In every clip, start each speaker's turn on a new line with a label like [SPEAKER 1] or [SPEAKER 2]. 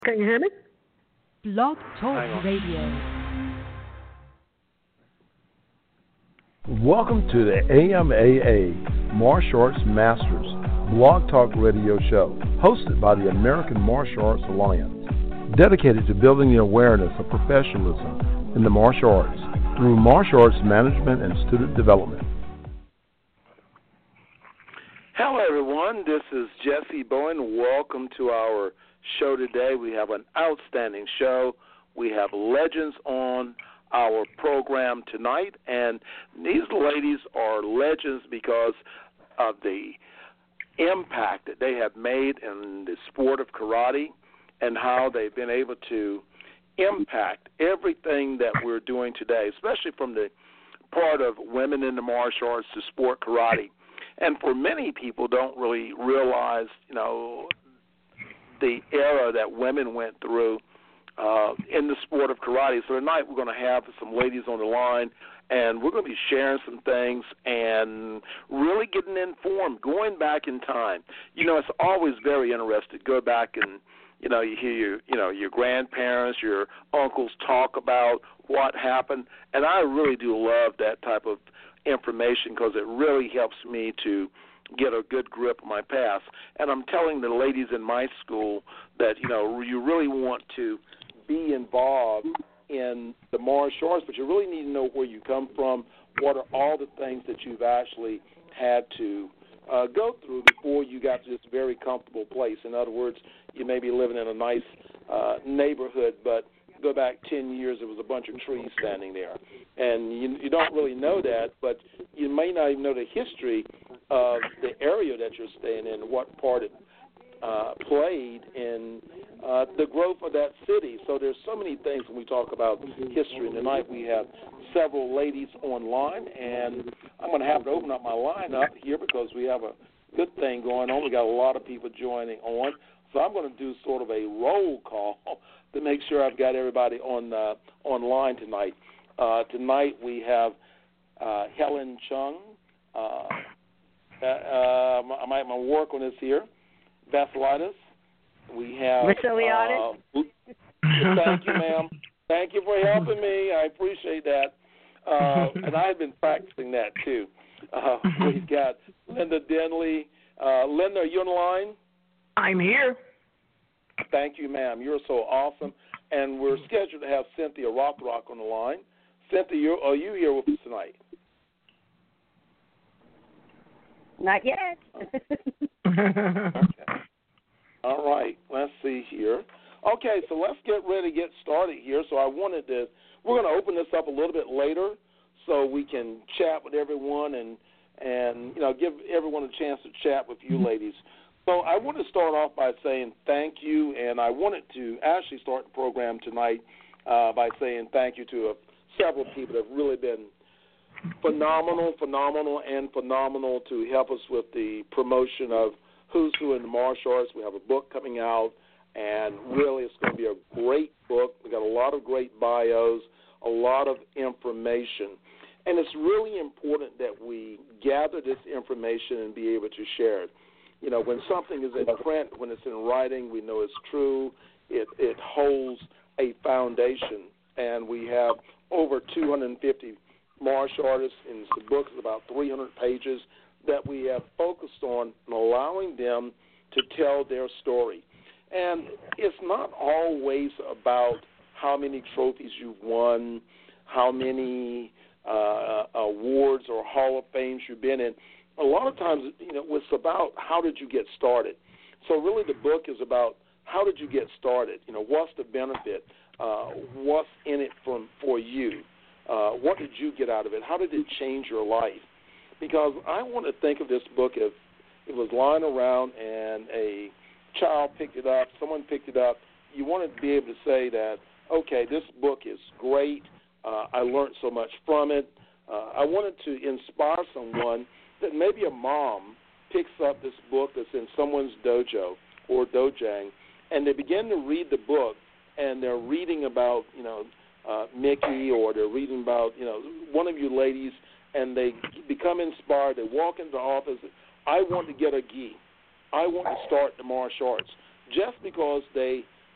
[SPEAKER 1] Can you hear me?
[SPEAKER 2] Blog Talk Radio.
[SPEAKER 3] Welcome to the AMAA Martial Arts Masters Blog Talk Radio Show, hosted by the American Martial Arts Alliance, dedicated to building the awareness of professionalism in the martial arts through martial arts management and student development.
[SPEAKER 4] Hello, everyone. This is Jesse Bowen. Welcome to our show today. We have an outstanding show. We have legends on our program tonight, and these ladies are legends because of the impact that they have made in the sport of karate and how they've been able to impact everything that we're doing today, especially from the part of women in the martial arts to sport karate. And for many people don't really realize, the era that women went through in the sport of karate. So tonight we're going to have some ladies on the line, and we're going to be sharing some things and really getting informed, going back in time. It's always very interesting to go back and, you hear your grandparents, your uncles talk about what happened, and I really do love that type of information because it really helps me to get a good grip of my past. And I'm telling the ladies in my school that, you really want to be involved in the martial arts, but you really need to know where you come from, what are all the things that you've actually had to go through before you got to this very comfortable place. In other words, you may be living in a nice neighborhood, but go back 10 years, there was a bunch of trees standing there. And you don't really know that, but you may not even know the history of the area that you're staying in, what part it played in the growth of that city. So there's so many things when we talk about history. And tonight we have several ladies online, and I'm going to have to open up my line up here because we have a good thing going on. We got a lot of people joining on. So I'm going to do sort of a roll call to make sure I've got everybody online tonight. Tonight we have Helen Chung. I might work on this here. Vasilitis. We have
[SPEAKER 1] Vasilitis.
[SPEAKER 4] Thank you, ma'am. Thank you for helping me. I appreciate that. And I've been practicing that too. We've got Linda Denley. Linda, are you on the line?
[SPEAKER 1] I'm here.
[SPEAKER 4] Thank you, ma'am. You're so awesome. And we're scheduled to have Cynthia Rothrock on the line. Cynthia, are you here with us tonight?
[SPEAKER 5] Not yet.
[SPEAKER 4] Okay. All right. Let's see here. Okay, so let's get ready to get started here. So we're going to open this up a little bit later so we can chat with everyone and give everyone a chance to chat with you ladies. So I want to start off by saying thank you, and I wanted to actually start the program tonight by saying thank you to several people that have really been phenomenal to help us with the promotion of Who's Who in the Martial Arts. We have a book coming out, and really it's going to be a great book. We've got a lot of great bios, a lot of information. And it's really important that we gather this information and be able to share it. When something is in print, when it's in writing, we know it's true. It holds a foundation. And we have over 250 martial artists, and the book is about 300 pages that we have focused on allowing them to tell their story. And it's not always about how many trophies you've won, how many awards or Hall of Fames you've been in. A lot of times, it's about how did you get started. So really the book is about how did you get started? What's the benefit? What's in it for you? What did you get out of it? How did it change your life? Because I want to think of this book if it was lying around and a child picked it up, someone picked it up. You want to be able to say that, okay, this book is great. I learned so much from it. I wanted to inspire someone that maybe a mom picks up this book that's in someone's dojo or dojang, and they begin to read the book, and they're reading about, Mickey, or they're reading about, one of you ladies, and they become inspired. They walk into the office. I want to get a gi. I want to start the martial arts. Just because they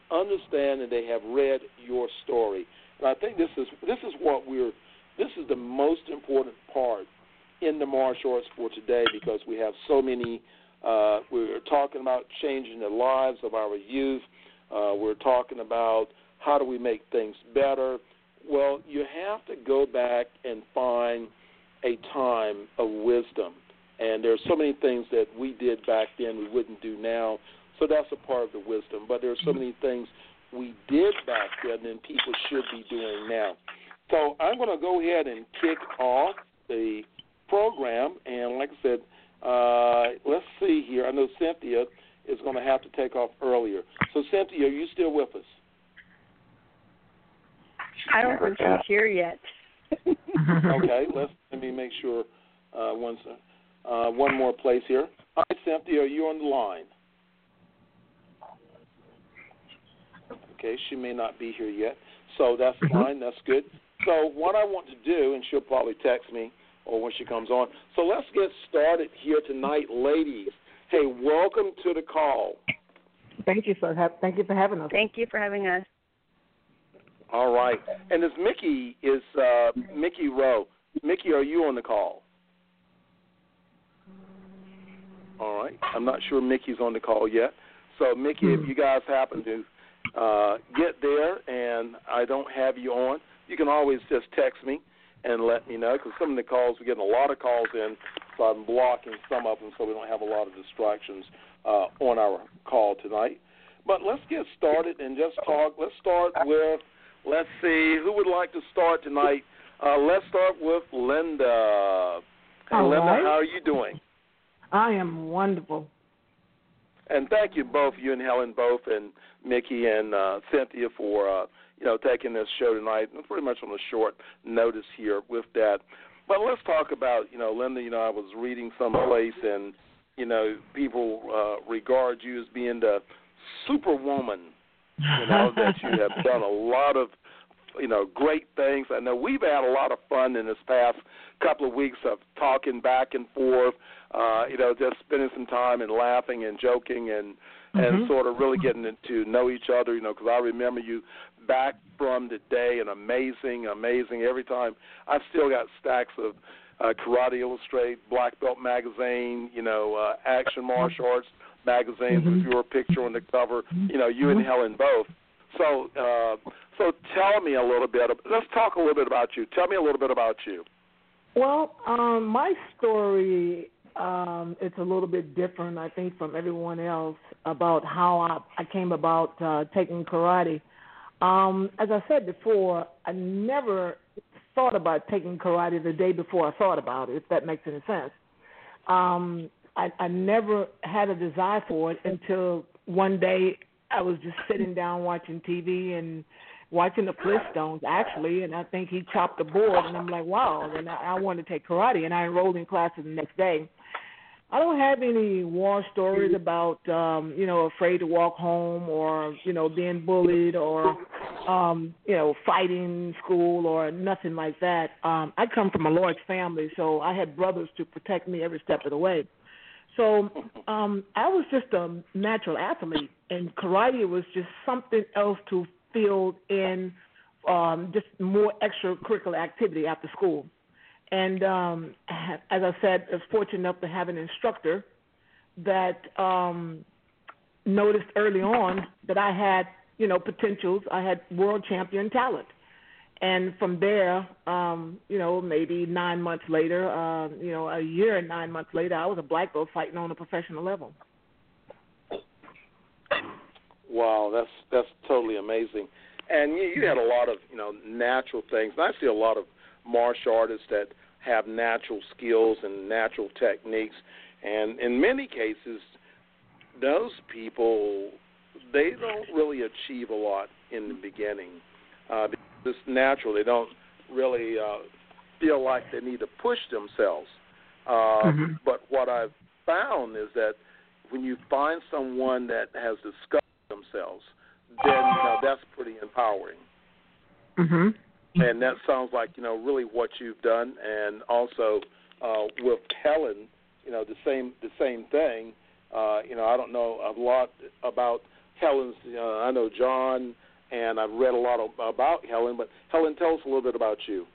[SPEAKER 4] understand and they have read your story. And I think this is the most important part in the martial arts for today, because we have so many. We're talking about changing the lives of our youth. We're talking about how do we make things better. Well, you have to go back and find a time of wisdom. And there's so many things that we did back then we wouldn't do now. So that's a part of the wisdom. But there are so many things we did back then and people should be doing now. So I'm going to go ahead and kick off the program. And like I said, let's see here. I know Cynthia is going to have to take off earlier. So, Cynthia, are you still with us?
[SPEAKER 5] I don't think she's here yet.
[SPEAKER 4] Okay, let me make sure. One more place here. All right, Cynthia, are you on the line? Okay, she may not be here yet, so that's fine. That's good. So what I want to do, and she'll probably text me or when she comes on. So let's get started here tonight, ladies. Hey, welcome to the call.
[SPEAKER 6] Thank you, sir. Thank you for having us.
[SPEAKER 5] Thank you for having us.
[SPEAKER 4] All right. And this Mickey is Mickey Rowe. Mickey, are you on the call? All right. I'm not sure Mickey's on the call yet. So, Mickey, if you guys happen to get there and I don't have you on, you can always just text me and let me know, because some of the calls, we're getting a lot of calls in, so I'm blocking some of them so we don't have a lot of distractions on our call tonight. But let's get started and just talk. Let's start with, let's see, who would like to start tonight? Let's start with Linda. Hey, Linda, how are you doing?
[SPEAKER 6] I am wonderful.
[SPEAKER 4] And thank you both, you and Helen both, and Mickey and Cynthia for taking this show tonight, and pretty much on a short notice here with that. But let's talk about, Linda, I was reading someplace, and, people regard you as being the superwoman, that you have done a lot of, great things. I know we've had a lot of fun in this past couple of weeks of talking back and forth, just spending some time and laughing and joking and sort of really getting to know each other, because I remember you back from the day, and amazing. Every time I've still got stacks of Karate Illustrated, Black Belt magazine, Action Martial Arts magazines with your picture on the cover, you and Helen both. So tell me a little bit. Let's talk a little bit about you. Tell me a little bit about you.
[SPEAKER 6] Well, my story, it's a little bit different, I think, from everyone else about how I came about taking karate. As I said before, I never thought about taking karate the day before I thought about it, if that makes any sense. I never had a desire for it until one day I was just sitting down watching TV and watching the Flintstones, actually, and I think he chopped the board, and I'm like, wow, and I wanted to take karate, and I enrolled in classes the next day. I don't have any war stories about, afraid to walk home or, being bullied or, fighting in school or nothing like that. I come from a large family, so I had brothers to protect me every step of the way. So I was just a natural athlete, and karate was just something else to fill in just more extracurricular activity after school. And as I said, I was fortunate enough to have an instructor that noticed early on that I had, potentials. I had world champion talent. And from there, maybe 9 months later, a year and 9 months later, I was a black belt fighting on a professional level.
[SPEAKER 4] Wow, that's totally amazing. And you had a lot of, natural things. And I see a lot of martial artists that have natural skills and natural techniques. And in many cases, those people, they don't really achieve a lot in the beginning. It's natural. They don't really feel like they need to push themselves. But what I've found is that when you find someone that has discovered themselves, then that's pretty empowering. And that sounds like really what you've done. And also with Helen, the same thing. I don't know a lot about Helen's. I know John, and I've read a lot about Helen. But Helen, tell us a little bit about you.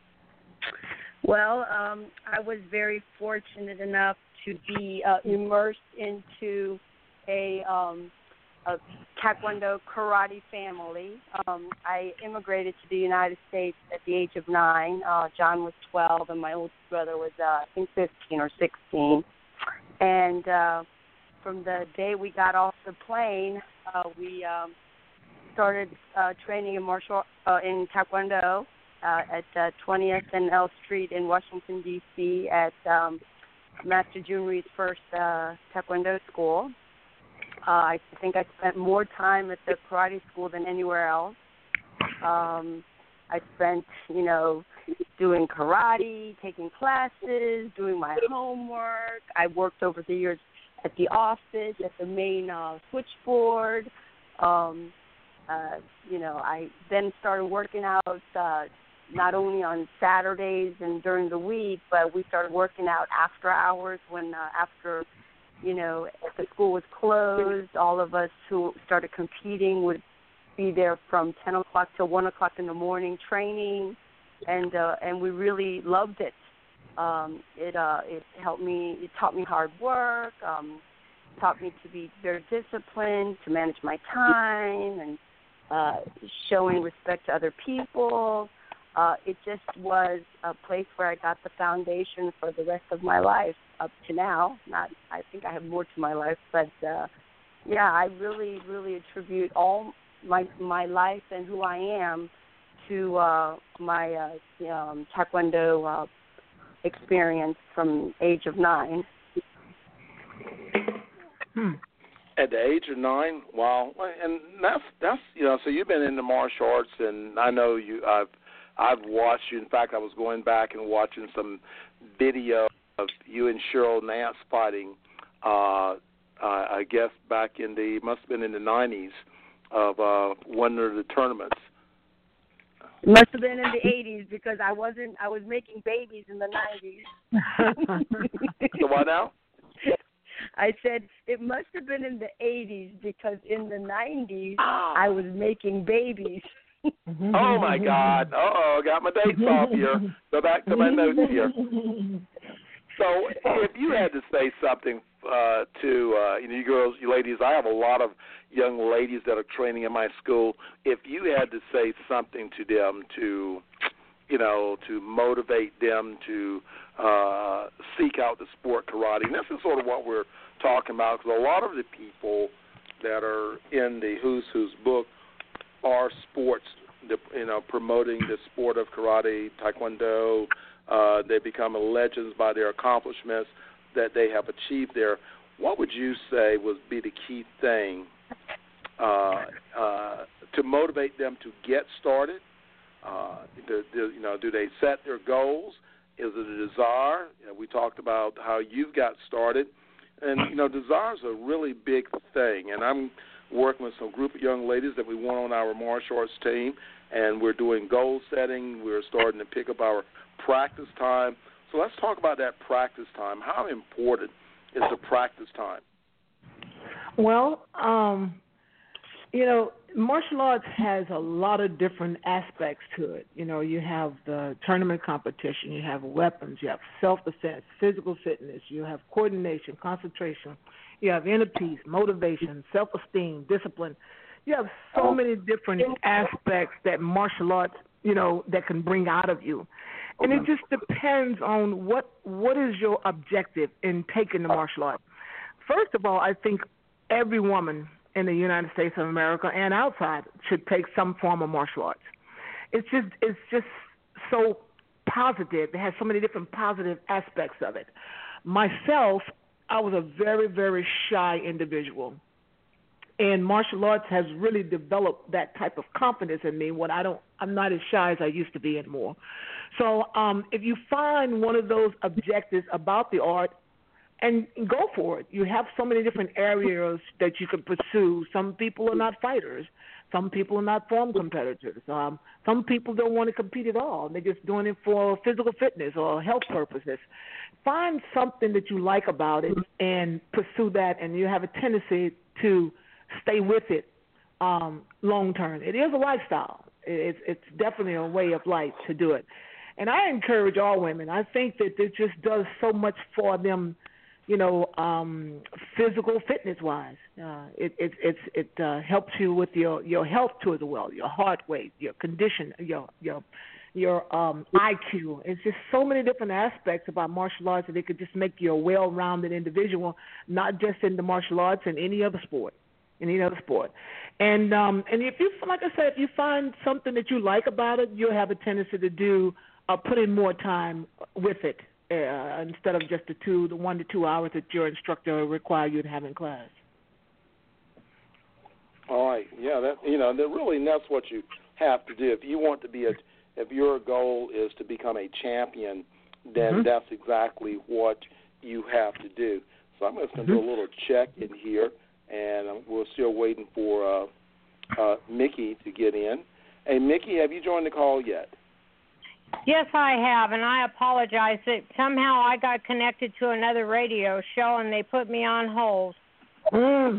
[SPEAKER 5] Well, I was very fortunate enough to be immersed into a Taekwondo karate family. I immigrated to the United States at the age of 9. John was 12, and my oldest brother was, I think, 15 or 16. And from the day we got off the plane, we started training in in Taekwondo at 20th and L Street in Washington, D.C. at Master Jun Reed's first Taekwondo school. I think I spent more time at the karate school than anywhere else. I spent, doing karate, taking classes, doing my homework. I worked over the years at the office, at the main switchboard. I then started working out not only on Saturdays and during the week, but we started working out after hours when after the school was closed. All of us who started competing would be there from 10 o'clock till 1 o'clock in the morning training, and we really loved it. It helped me. It taught me hard work. Taught me to be very disciplined, to manage my time, and showing respect to other people. It just was a place where I got the foundation for the rest of my life up to now. I think I have more to my life, but I really, really attribute all my life and who I am to my Taekwondo experience from age of 9.
[SPEAKER 4] At the age of 9, wow, and that's so you've been into martial arts, and I know I've watched you. In fact, I was going back and watching some video of you and Cheryl Nance fighting. I guess back must have been in the 90s of one of the tournaments.
[SPEAKER 5] It must have been in the 80s because I was making babies in the 90s.
[SPEAKER 4] So what now?
[SPEAKER 5] I said it must have been in the 80s because in the 90s I was making babies.
[SPEAKER 4] Oh, my God. Got my dates off here. Go back to my notes here. So if you had to say something to you girls, you ladies, I have a lot of young ladies that are training in my school. If you had to say something to them to motivate them to seek out the sport karate, and this is sort of what we're talking about, because a lot of the people that are in the Who's book are sports, promoting the sport of karate, taekwondo. They become legends by their accomplishments that they have achieved there. What would you say would be the key thing to motivate them to get started? Do they set their goals? Is it a desire? We talked about how you got started. And, desire is a really big thing. And I'm working with some group of young ladies that we want on our martial arts team, and we're doing goal setting. We're starting to pick up our practice time. So let's talk about that practice time. How important is the practice time?
[SPEAKER 6] Well, martial arts has a lot of different aspects to it. You have the tournament competition, you have weapons, you have self-defense, physical fitness, you have coordination, concentration, you have inner peace, motivation, self-esteem, discipline. You have so many different aspects that martial arts, that can bring out of you. And it just depends on what is your objective in taking the martial arts. First of all, I think every woman in the United States of America and outside should take some form of martial arts. It's just so positive. It has so many different positive aspects of it. Myself, I was a very, very shy individual. And martial arts has really developed that type of confidence in me when I'm not as shy as I used to be anymore. So if you find one of those objectives about the art, and go for it. You have so many different areas that you can pursue. Some people are not fighters. Some people are not form competitors. Some people don't want to compete at all. They're just doing it for physical fitness or health purposes. Find something that you like about it and pursue that, and you have a tendency to stay with it long term. It is a lifestyle. It's definitely a way of life to do it. And I encourage all women. I think that it just does so much for them, physical fitness wise. It helps you with your health too as well, your heart rate, your condition, your IQ. It's just so many different aspects about martial arts that it could just make you a well-rounded individual, not just in the martial arts, in any other sport. And if you, like I said, if you find something that you like about it, you'll have a tendency to put in more time with it instead of just the 1 to 2 hours that your instructor will require you to have in class.
[SPEAKER 4] All right, yeah, that's what you have to do. If you want to be if your goal is to become a champion, then that's exactly what you have to do. So I'm just going to do a little check in here, and we're still waiting for Mickey to get in. Hey, Mickey, have you joined the call yet?
[SPEAKER 7] Yes, I have, and I apologize that somehow I got connected to another radio show and they put me on hold.
[SPEAKER 6] No.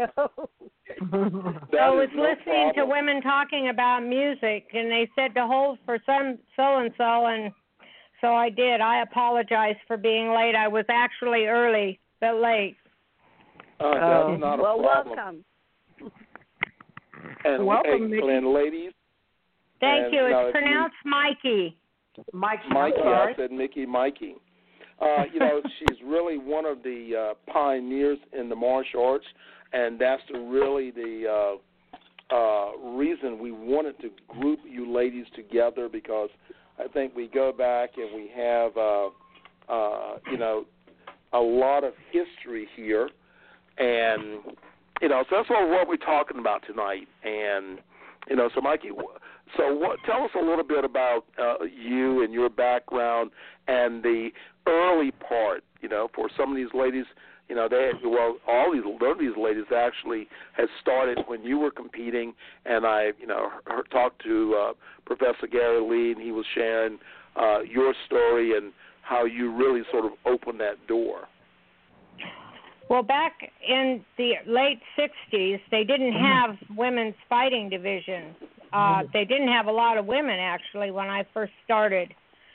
[SPEAKER 7] So I was listening to women talking about music, and they said to hold for so-and-so, and so I did. I apologize for being late. I was actually early, but late.
[SPEAKER 4] That's not a problem.
[SPEAKER 5] Welcome.
[SPEAKER 4] And,
[SPEAKER 6] welcome, Mickey.
[SPEAKER 4] And ladies.
[SPEAKER 7] Thank you. It's pronounced Mikey.
[SPEAKER 6] Mikey,
[SPEAKER 4] I said Mickey, Mikey. She's really one of the pioneers in the martial arts, and that's really the reason we wanted to group you ladies together, because I think we go back and we have, a lot of history here, and, so that's what we're talking about tonight. And, so Mikey, tell us a little bit about you and your background and the early part, for some of these ladies, none of these ladies actually had started when you were competing, and I, talked to Professor Gary Lee, and he was sharing your story and how you really sort of opened that door.
[SPEAKER 7] Well, back in the late 60s, they didn't have women's fighting division. They didn't have a lot of women, actually, when I first started.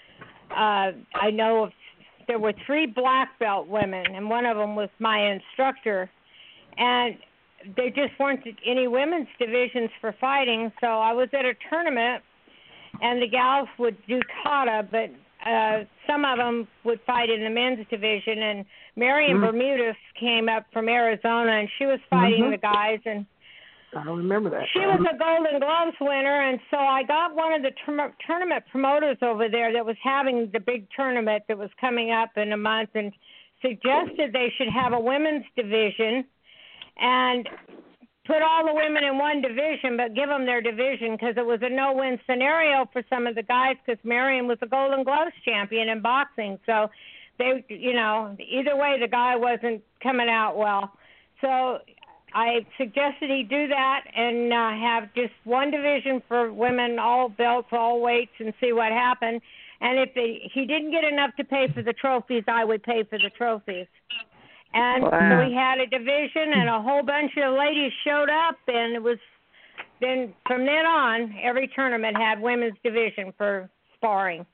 [SPEAKER 7] I know there were 3 black belt women, and one of them was my instructor. And there just weren't any women's divisions for fighting, so I was at a tournament, and the gals would do kata, but some of them would fight in the men's division. And Marion Bermudez came up from Arizona, and she was fighting the guys, and
[SPEAKER 6] I don't remember that.
[SPEAKER 7] She was a Golden Gloves winner, and so I got one of the tournament promoters over there that was having the big tournament that was coming up in a month, and suggested they should have a women's division and put all the women in one division, but give them their division, because it was a no-win scenario for some of the guys, because Marion was a Golden Gloves champion in boxing. So they, either way, the guy wasn't coming out well. So I suggested he do that and have just one division for women, all belts, all weights, and see what happened. And if he didn't get enough to pay for the trophies, I would pay for the trophies. And so we had a division, and a whole bunch of ladies showed up, and it was then from then on, every tournament had women's division for sparring.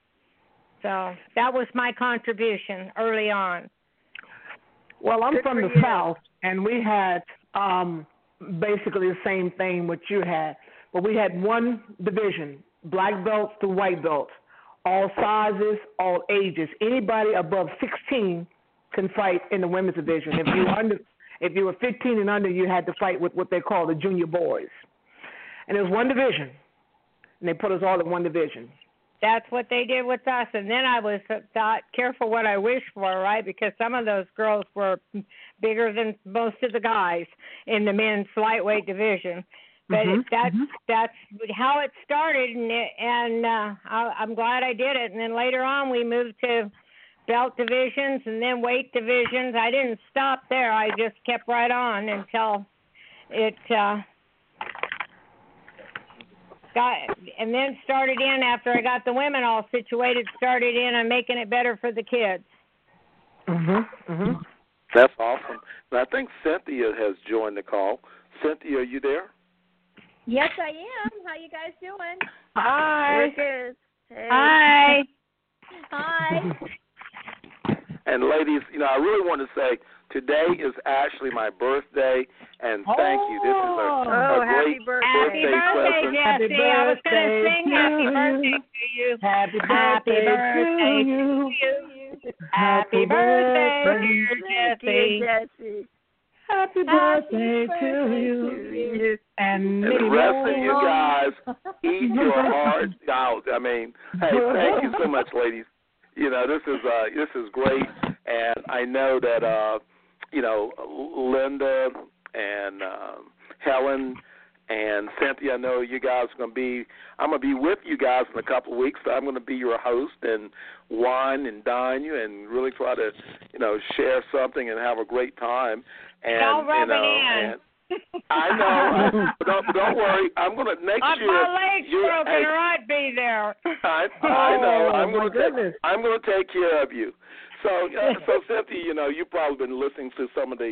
[SPEAKER 7] So that was my contribution early on.
[SPEAKER 6] Well, I'm from the South, and we had basically the same thing what you had. But we had one division, black belts to white belts, all sizes, all ages. Anybody above 16 can fight in the women's division. If you were 15 and under, you had to fight with what they call the junior boys. And it was one division, and they put us all in one division.
[SPEAKER 7] That's what they did with us. And then I was thought, careful what I wish for, right? Because some of those girls were bigger than most of the guys in the men's lightweight division. But that's how it started, and I'm glad I did it. And then later on, we moved to belt divisions and then weight divisions. I didn't stop there. I just kept right on until it and then started in after I got the women all situated, started in on making it better for the kids.
[SPEAKER 4] That's awesome. And I think Cynthia has joined the call. Cynthia, are you there?
[SPEAKER 8] Yes, I am. How you guys doing?
[SPEAKER 6] Hi.
[SPEAKER 5] We're good. Hey.
[SPEAKER 7] Hi.
[SPEAKER 8] Hi.
[SPEAKER 4] And ladies, I really want to say today is actually my birthday, and thank you. This is a
[SPEAKER 5] happy
[SPEAKER 4] great
[SPEAKER 5] birthday.
[SPEAKER 7] Happy birthday,
[SPEAKER 4] present.
[SPEAKER 7] Jesse. I was going to sing happy birthday to you.
[SPEAKER 6] Happy birthday to you.
[SPEAKER 7] Happy birthday, dear Jesse.
[SPEAKER 5] Jesse.
[SPEAKER 6] Happy birthday to you. And
[SPEAKER 4] And the rest of you guys, eat your hearts out. I mean, hey, thank you so much, ladies. This is great, and I know that Linda and Helen and Cynthia, I know you guys are going to be. I'm going to be with you guys in a couple of weeks. So I'm going to be your host and wine and dine you and really try to, share something and have a great time. And
[SPEAKER 7] Don't rub it in.
[SPEAKER 4] I know. Don't worry. I'm going to next
[SPEAKER 7] If
[SPEAKER 4] year.
[SPEAKER 7] my leg's broken, or I'd be there.
[SPEAKER 4] I know. I'm
[SPEAKER 6] my goodness.
[SPEAKER 4] going to take care of you. So Cynthia, you've probably been listening to some of the,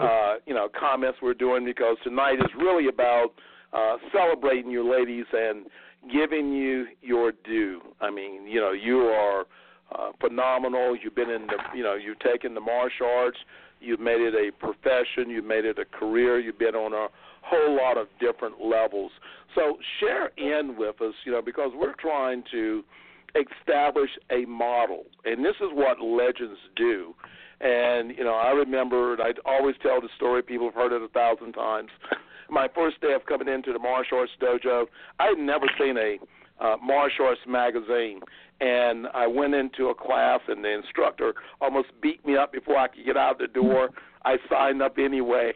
[SPEAKER 4] comments we're doing because tonight is really about celebrating you ladies and giving you your due. I mean, you are phenomenal. You've been in you've taken the martial arts. You've made it a profession. You've made it a career. You've been on a whole lot of different levels. So share in with us, because we're trying to establish a model, and this is what legends do. And, I remember, I always tell the story, people have heard it 1,000 times. My first day of coming into the martial arts dojo, I had never seen a martial arts magazine, and I went into a class, and the instructor almost beat me up before I could get out the door. I signed up anyway,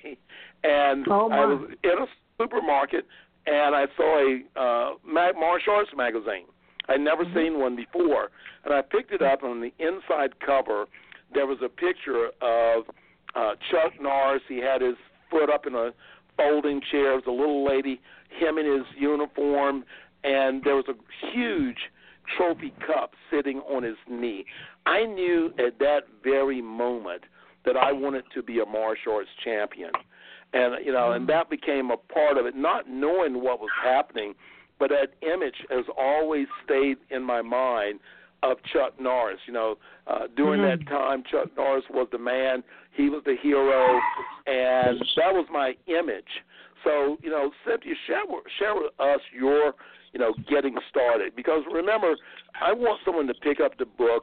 [SPEAKER 4] and I was in a supermarket, and I saw a martial arts magazine. I'd never seen one before, and I picked it up. On the inside cover, there was a picture of Chuck Norris. He had his foot up in a folding chair. There was a little lady, him in his uniform, and there was a huge trophy cup sitting on his knee. I knew at that very moment that I wanted to be a martial arts champion. And, and that became a part of it, not knowing what was happening, but that image has always stayed in my mind of Chuck Norris. During that time, Chuck Norris was the man. He was the hero, and that was my image. So, Cynthia, share with us your, getting started. Because remember, I want someone to pick up the book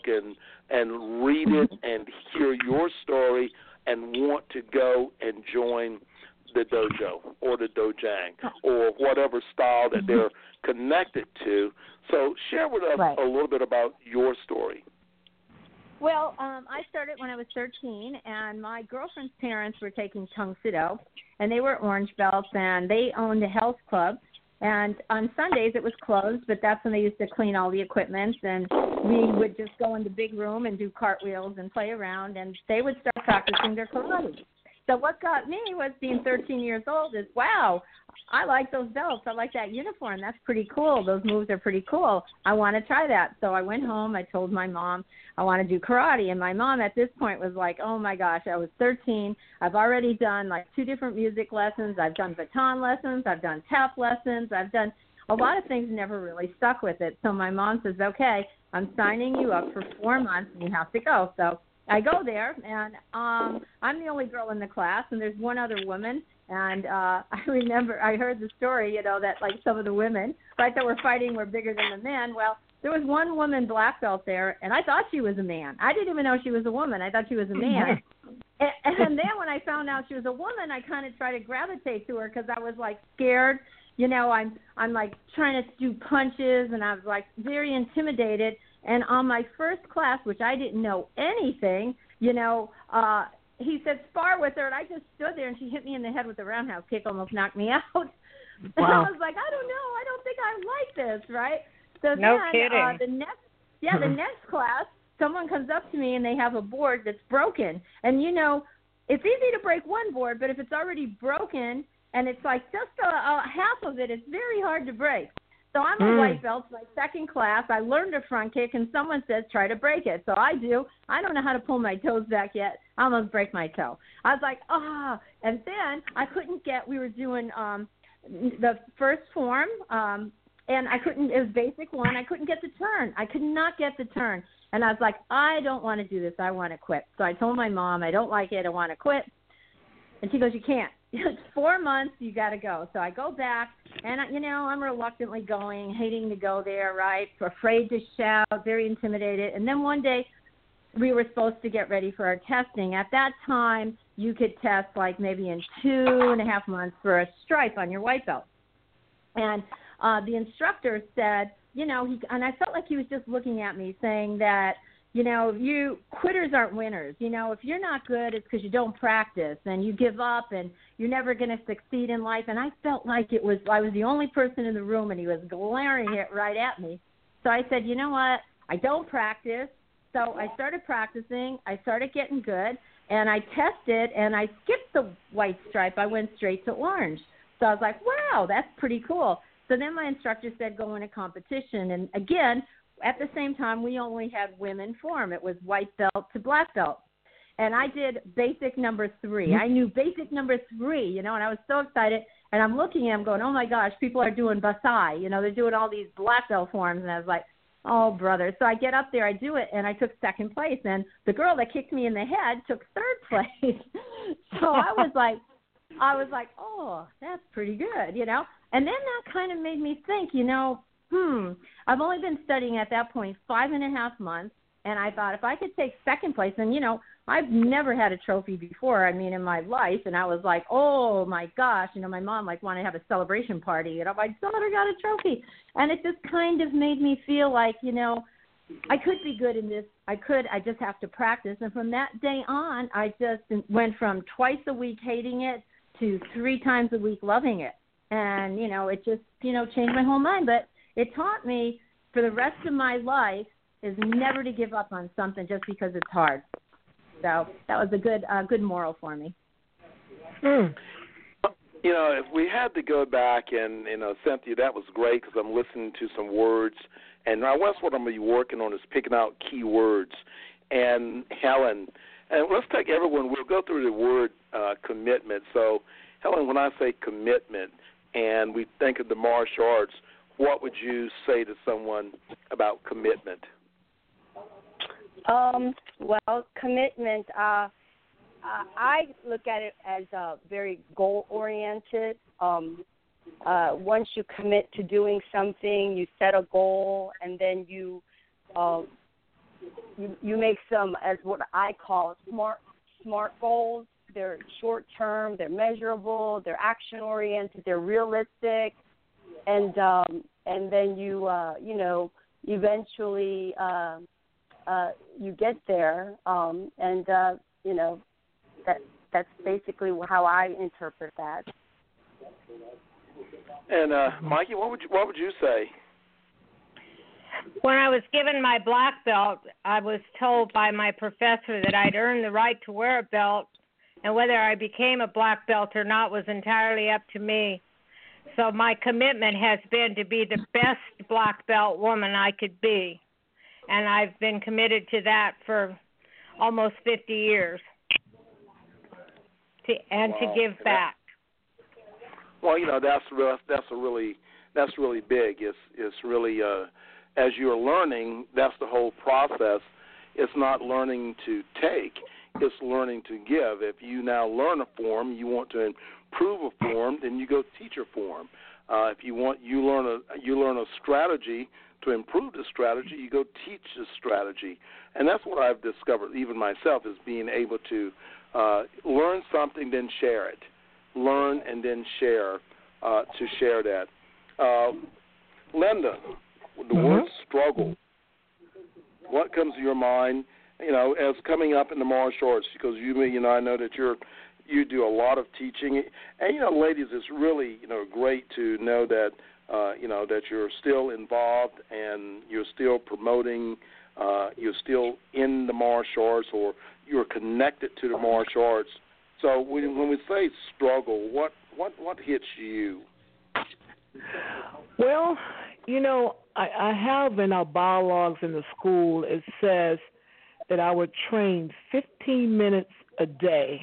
[SPEAKER 4] and read it and hear your story and want to go and join the dojo or the dojang or whatever style that they're connected to. So share with us a little bit about your story.
[SPEAKER 8] Well, I started when I was 13, and my girlfriend's parents were taking Tang Soo Do, and they were orange belts, and they owned a health club. And on Sundays it was closed, but that's when they used to clean all the equipment, and we would just go in the big room and do cartwheels and play around, and they would start practicing their karate. So what got me was being 13 years old is, wow, I like those belts. I like that uniform. That's pretty cool. Those moves are pretty cool. I want to try that. So I went home. I told my mom I want to do karate. And my mom at this point was like, oh, my gosh, I was 13. I've already done like 2 different music lessons. I've done baton lessons. I've done tap lessons. I've done a lot of things, never really stuck with it. So my mom says, okay, I'm signing you up for 4 months and you have to go. So I go there, and I'm the only girl in the class, and there's one other woman. And I remember I heard the story, that like some of the women, that were fighting were bigger than the men. Well, there was one woman black belt there, and I thought she was a man. I didn't even know she was a woman. I thought she was a man. And then when I found out she was a woman, I kind of tried to gravitate to her because I was like scared. I'm like trying to do punches, and I was like very intimidated. And on my first class, which I didn't know anything, he said, spar with her. And I just stood there, and she hit me in the head with a roundhouse kick, almost knocked me out. Wow. And I was like, I don't know. I don't think I like this, right? So
[SPEAKER 7] no
[SPEAKER 8] then,
[SPEAKER 7] kidding.
[SPEAKER 8] The next class, someone comes up to me, and they have a board that's broken. And, it's easy to break one board, but if it's already broken and it's like just a half of it, it's very hard to break. So I'm a white belt, my second class. I learned a front kick, and someone says, try to break it. So I do. I don't know how to pull my toes back yet. I almost break my toe. I was like, And then I couldn't we were doing the first form, and I couldn't, it was basic one. I couldn't get the turn. I could not get the turn. And I was like, I don't want to do this. I want to quit. So I told my mom, I don't like it. I want to quit. And she goes, you can't. It's 4 months. You got to go. So I go back, and, I'm reluctantly going, hating to go there, right, afraid to shout, very intimidated. And then one day we were supposed to get ready for our testing. At that time, you could test like maybe in 2.5 months for a stripe on your white belt. And the instructor said, and I felt like he was just looking at me saying that, you quitters aren't winners. If you're not good, it's because you don't practice and you give up and you're never going to succeed in life. And I felt like I was the only person in the room, and he was glaring it right at me. So I said, you know what? I don't practice. So I started practicing. I started getting good, and I tested, and I skipped the white stripe. I went straight to orange. So I was like, wow, that's pretty cool. So then my instructor said, go in a competition. And again, at the same time, we only had women form. It was white belt to black belt. And I did basic number 3. I knew basic number 3, and I was so excited. And I'm looking at them going, oh, my gosh, people are doing Basai. They're doing all these black belt forms. And I was like, oh, brother. So I get up there, I do it, and I took second place. And the girl that kicked me in the head took third place. So I was like, oh, that's pretty good, And then that kind of made me think, I've only been studying at that point 5.5 months, and I thought if I could take second place, and, I've never had a trophy before, in my life, and I was like, oh, my gosh, my mom, wanted to have a celebration party, my daughter got a trophy, and it just kind of made me feel like, I could be good in this. I just have to practice, and from that day on, I just went from twice a week hating it to 3 times a week loving it, and, it just, changed my whole mind, but it taught me for the rest of my life is never to give up on something just because it's hard. So that was a good moral for me.
[SPEAKER 4] If we had to go back and, Cynthia, that was great because I'm listening to some words. And that's what I'm going to be working on is picking out key words. And Helen, and let's take everyone, we'll go through the word commitment. So, Helen, when I say commitment and we think of the martial arts, what would you say to someone about commitment?
[SPEAKER 5] Well, commitment, I look at it as very goal-oriented. Once you commit to doing something, you set a goal, and then you make some, as what I call smart goals. They're short-term, they're measurable, they're action-oriented, they're realistic. And then you eventually you get there, that's basically how I interpret that.
[SPEAKER 4] And Mikey, what would you say?
[SPEAKER 7] When I was given my black belt, I was told by my professor that I'd earned the right to wear a belt, and whether I became a black belt or not was entirely up to me. So my commitment has been to be the best black belt woman I could be. And I've been committed to that for almost 50 years. To give back.
[SPEAKER 4] Well, that's really big. It's really as you're learning, that's the whole process. It's not learning to take, it's learning to give. If you now learn a form, you want to improve a form, then you go teach a form. If you learn a strategy to improve the strategy, you go teach the strategy. And that's what I've discovered, even myself, is being able to learn something, then share it. Learn and then share, to share that. Linda, the word struggle, what comes to your mind, as coming up in the martial arts? Because I know that you do a lot of teaching. And, ladies, it's really, great to know that, that you're still involved and you're still promoting, you're still in the martial arts or you're connected to the martial arts. So when we say struggle, what hits you?
[SPEAKER 6] Well, I have in our bylaws in the school, it says that I would train 15 minutes a day,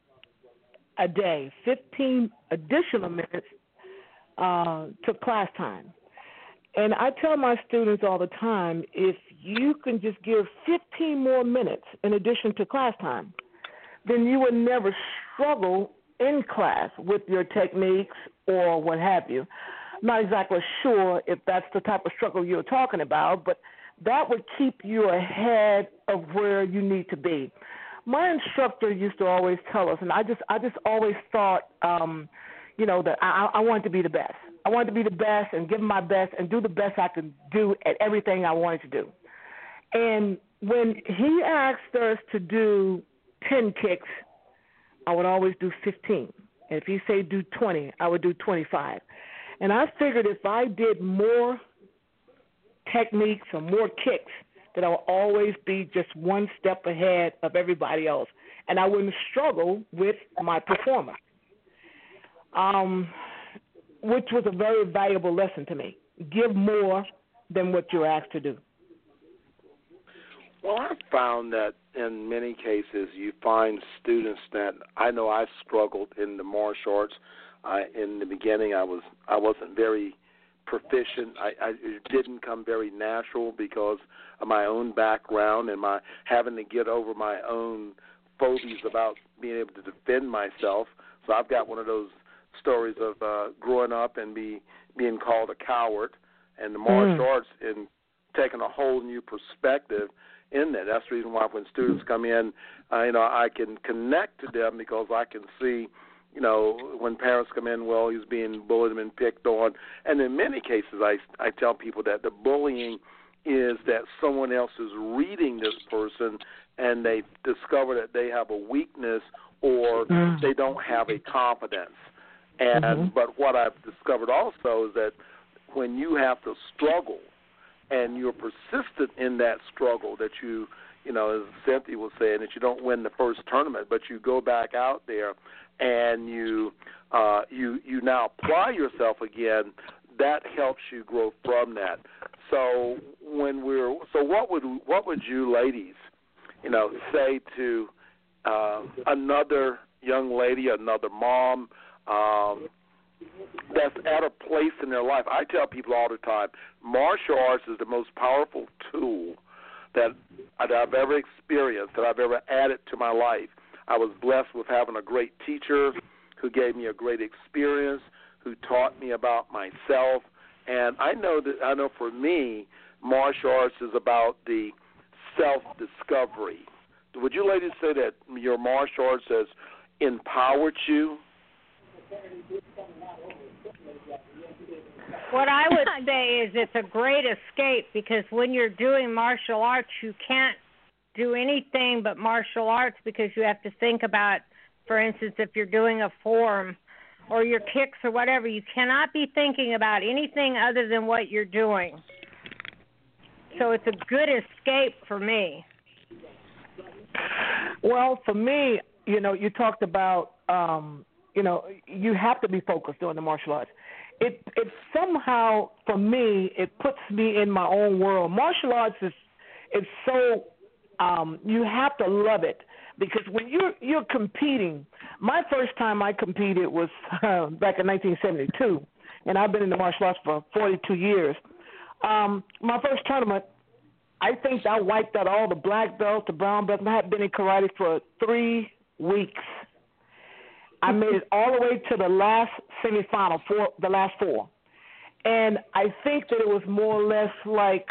[SPEAKER 6] 15 additional minutes to class time. And I tell my students all the time, if you can just give 15 more minutes in addition to class time, then you would never struggle in class with your techniques or what have you. I'm not exactly sure if that's the type of struggle you're talking about, but that would keep you ahead of where you need to be. My instructor used to always tell us, and I just always thought, that I wanted to be the best. I wanted to be the best and give my best and do the best I could do at everything I wanted to do. And when he asked us to do 10 kicks, I would always do 15. And if he said do 20, I would do 25. And I figured if I did more techniques or more kicks, that I would always be just one step ahead of everybody else, and I wouldn't struggle with my performance, which was a very valuable lesson to me. Give more than what you're asked to do.
[SPEAKER 4] Well, I've found that in many cases you find students that I know I struggled in the martial arts. In the beginning, I wasn't very proficient. It didn't come very natural because of my own background and my having to get over my own phobias about being able to defend myself. So I've got one of those stories of growing up and being called a coward, and the martial arts and taking a whole new perspective in that. That's the reason why when students come in, I can connect to them because I can see, when parents come in, well, he's being bullied and picked on. And in many cases, I tell people that the bullying is that someone else is reading this person and they discover that they have a weakness or they don't have a confidence. And but what I've discovered also is that when you have to struggle and you're persistent in that struggle, that you, as Cynthia was saying, that you don't win the first tournament, but you go back out there and you now apply yourself again, that helps you grow from that. So what would you ladies, say to another young lady, another mom that's at a place in their life? I tell people all the time, martial arts is the most powerful tool that I've ever experienced, that I've ever added to my life. I was blessed with having a great teacher who gave me a great experience, who taught me about myself. And I know for me, martial arts is about the self-discovery. Would you ladies say that your martial arts has empowered you?
[SPEAKER 7] What I would say is it's a great escape, because when you're doing martial arts, you can't do anything but martial arts, because you have to think about, for instance, if you're doing a form or your kicks or whatever, you cannot be thinking about anything other than what you're doing. So it's a good escape for me.
[SPEAKER 6] Well, for me, you talked about, you have to be focused doing the martial arts. It somehow, for me, it puts me in my own world. Martial arts is so, you have to love it, because when you're competing, my first time I competed was back in 1972, and I've been in the martial arts for 42 years. My first tournament, I think I wiped out all the black belts, the brown belts. I had been in karate for 3 weeks. I made it all the way to the last semifinal, the last 4. And I think that it was more or less like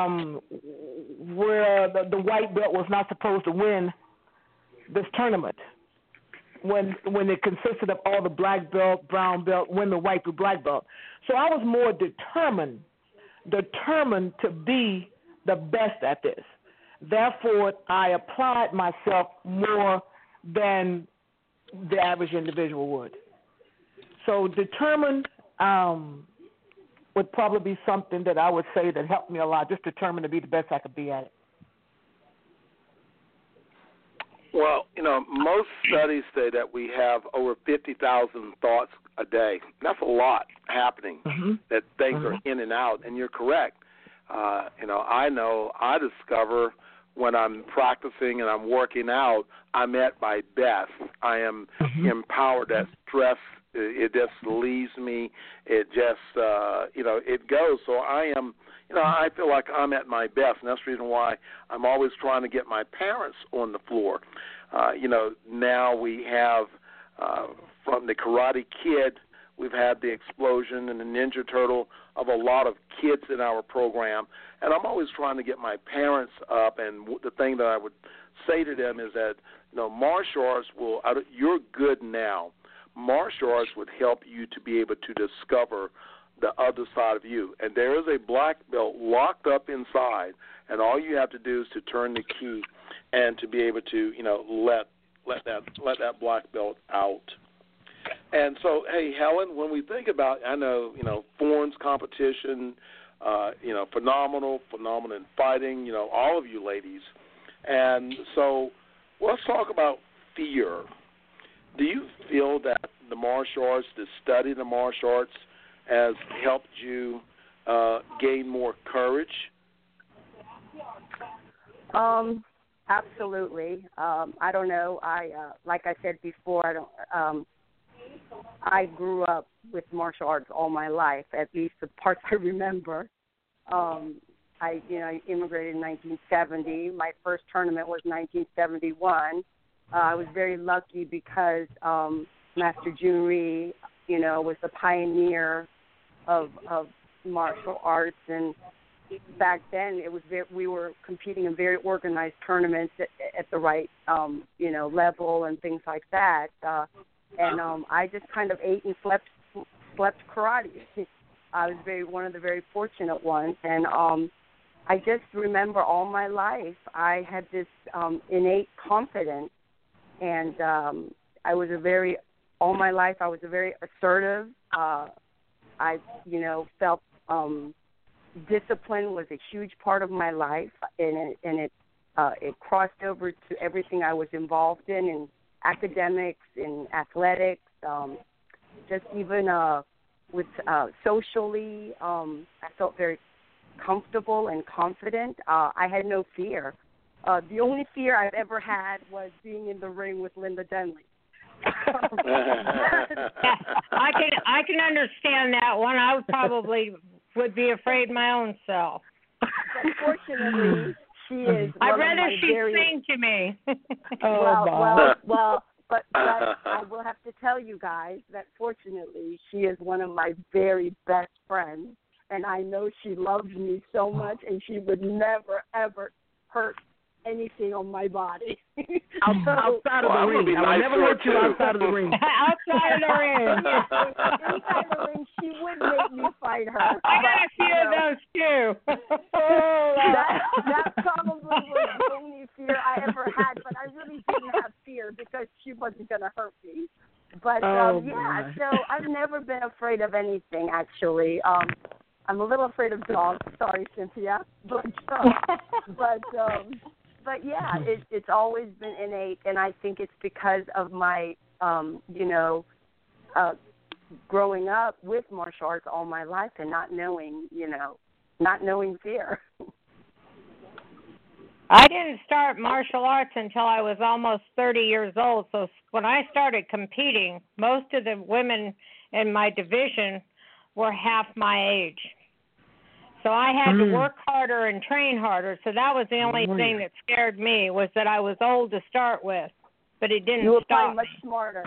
[SPEAKER 6] where the white belt was not supposed to win this tournament, when it consisted of all the black belt, brown belt, women, white through black belt. So I was more determined to be the best at this. Therefore, I applied myself more than the average individual would. So determined would probably be something that I would say that helped me a lot, just determined to be the best I could be at it.
[SPEAKER 4] Well, most studies say that we have over 50,000 thoughts a day. That's a lot happening. That things are in and out, and you're correct. I know I discover when I'm practicing and I'm working out, I'm at my best. I am empowered. That stress, it just leaves me. It just, it goes. So I am, I feel like I'm at my best, and that's the reason why I'm always trying to get my parents on the floor. Now we have, from the Karate Kid, we've had the explosion and the Ninja Turtle of a lot of kids in our program, and I'm always trying to get my parents up, and the thing that I would say to them is that, martial arts you're good now. Martial arts would help you to be able to discover the other side of you. And there is a black belt locked up inside, and all you have to do is to turn the key and to be able to, let that black belt out. And so, hey, Helen, when we think about, I know, Foreign's competition, phenomenal in fighting, all of you ladies. And so let's talk about fear. Do you feel that the martial arts, the study of the martial arts, has helped you gain more courage?
[SPEAKER 5] Absolutely. I don't know. Like I said before, I grew up with martial arts all my life, at least the parts I remember. I immigrated in 1970. My first tournament was 1971. I was very lucky because Master Jun Rhee, was the pioneer of martial arts, and back then we were competing in very organized tournaments at the right level and things like that. And I just kind of ate and slept karate. I was one of the very fortunate ones, and I just remember all my life I had this innate confidence, and all my life I was a very assertive. I felt discipline was a huge part of my life, and it crossed over to everything I was involved in academics, in athletics, just even with socially. I felt very comfortable and confident. I had no fear. The only fear I've ever had was being in the ring with Linda Denley.
[SPEAKER 7] I can understand that one. I would be afraid my own self.
[SPEAKER 5] But fortunately, she is.
[SPEAKER 7] I'd rather she sing to me.
[SPEAKER 5] But I will have to tell you guys that fortunately she is one of my very best friends, and I know she loves me so much, and she would never ever hurt anything on my body.
[SPEAKER 1] Outside of the ring. I would never hurt you outside of the ring.
[SPEAKER 7] Outside of the ring.
[SPEAKER 5] Inside the ring, she would make me fight her.
[SPEAKER 7] I got a few of those too.
[SPEAKER 5] That probably was the only fear I ever had, but I really didn't have fear because she wasn't going to hurt me. But so I've never been afraid of anything, actually. I'm a little afraid of dogs. Sorry, Cynthia. But yeah, it's always been innate, and I think it's because of my, growing up with martial arts all my life and not knowing fear.
[SPEAKER 7] I didn't start martial arts until I was almost 30 years old. So when I started competing, most of the women in my division were half my age. So I had to work harder and train harder. So that was the only thing that scared me, was that I was old to start with. But it didn't stop me.
[SPEAKER 5] You were probably much smarter.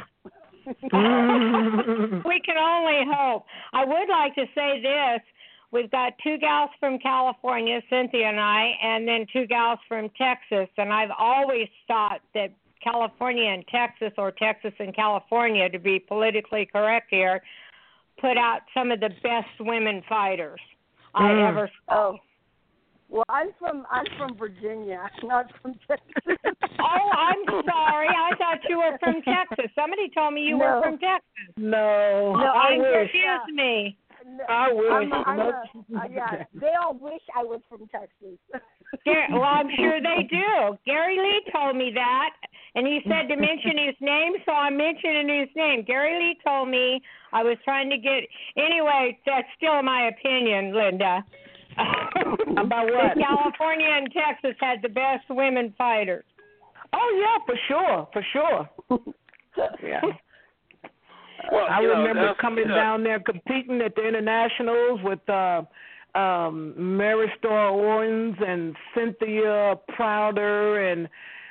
[SPEAKER 7] We can only hope. I would like to say this. We've got 2 gals from California, Cynthia and I, and then 2 gals from Texas. And I've always thought that California and Texas, or Texas and California, to be politically correct here, put out some of the best women fighters I ever saw.
[SPEAKER 5] Oh. Well, I'm from Virginia, not from Texas.
[SPEAKER 7] Oh, I'm sorry. I thought you were from Texas. Somebody told me you were from Texas.
[SPEAKER 1] No,
[SPEAKER 7] confused me.
[SPEAKER 1] I wish.
[SPEAKER 5] Yeah, they all wish I was from Texas.
[SPEAKER 7] Well, I'm sure they do. Gary Lee told me that, And he said to mention his name, so I'm mentioning his name. Gary Lee told me I was trying to get. Anyway, that's still my opinion, Linda.
[SPEAKER 6] About what?
[SPEAKER 7] California and Texas had the best women fighters.
[SPEAKER 6] Oh yeah, for sure. Yeah.
[SPEAKER 4] Well,
[SPEAKER 6] I remember coming down there competing at the internationals with Mary Starr Owens and Cynthia Prouder and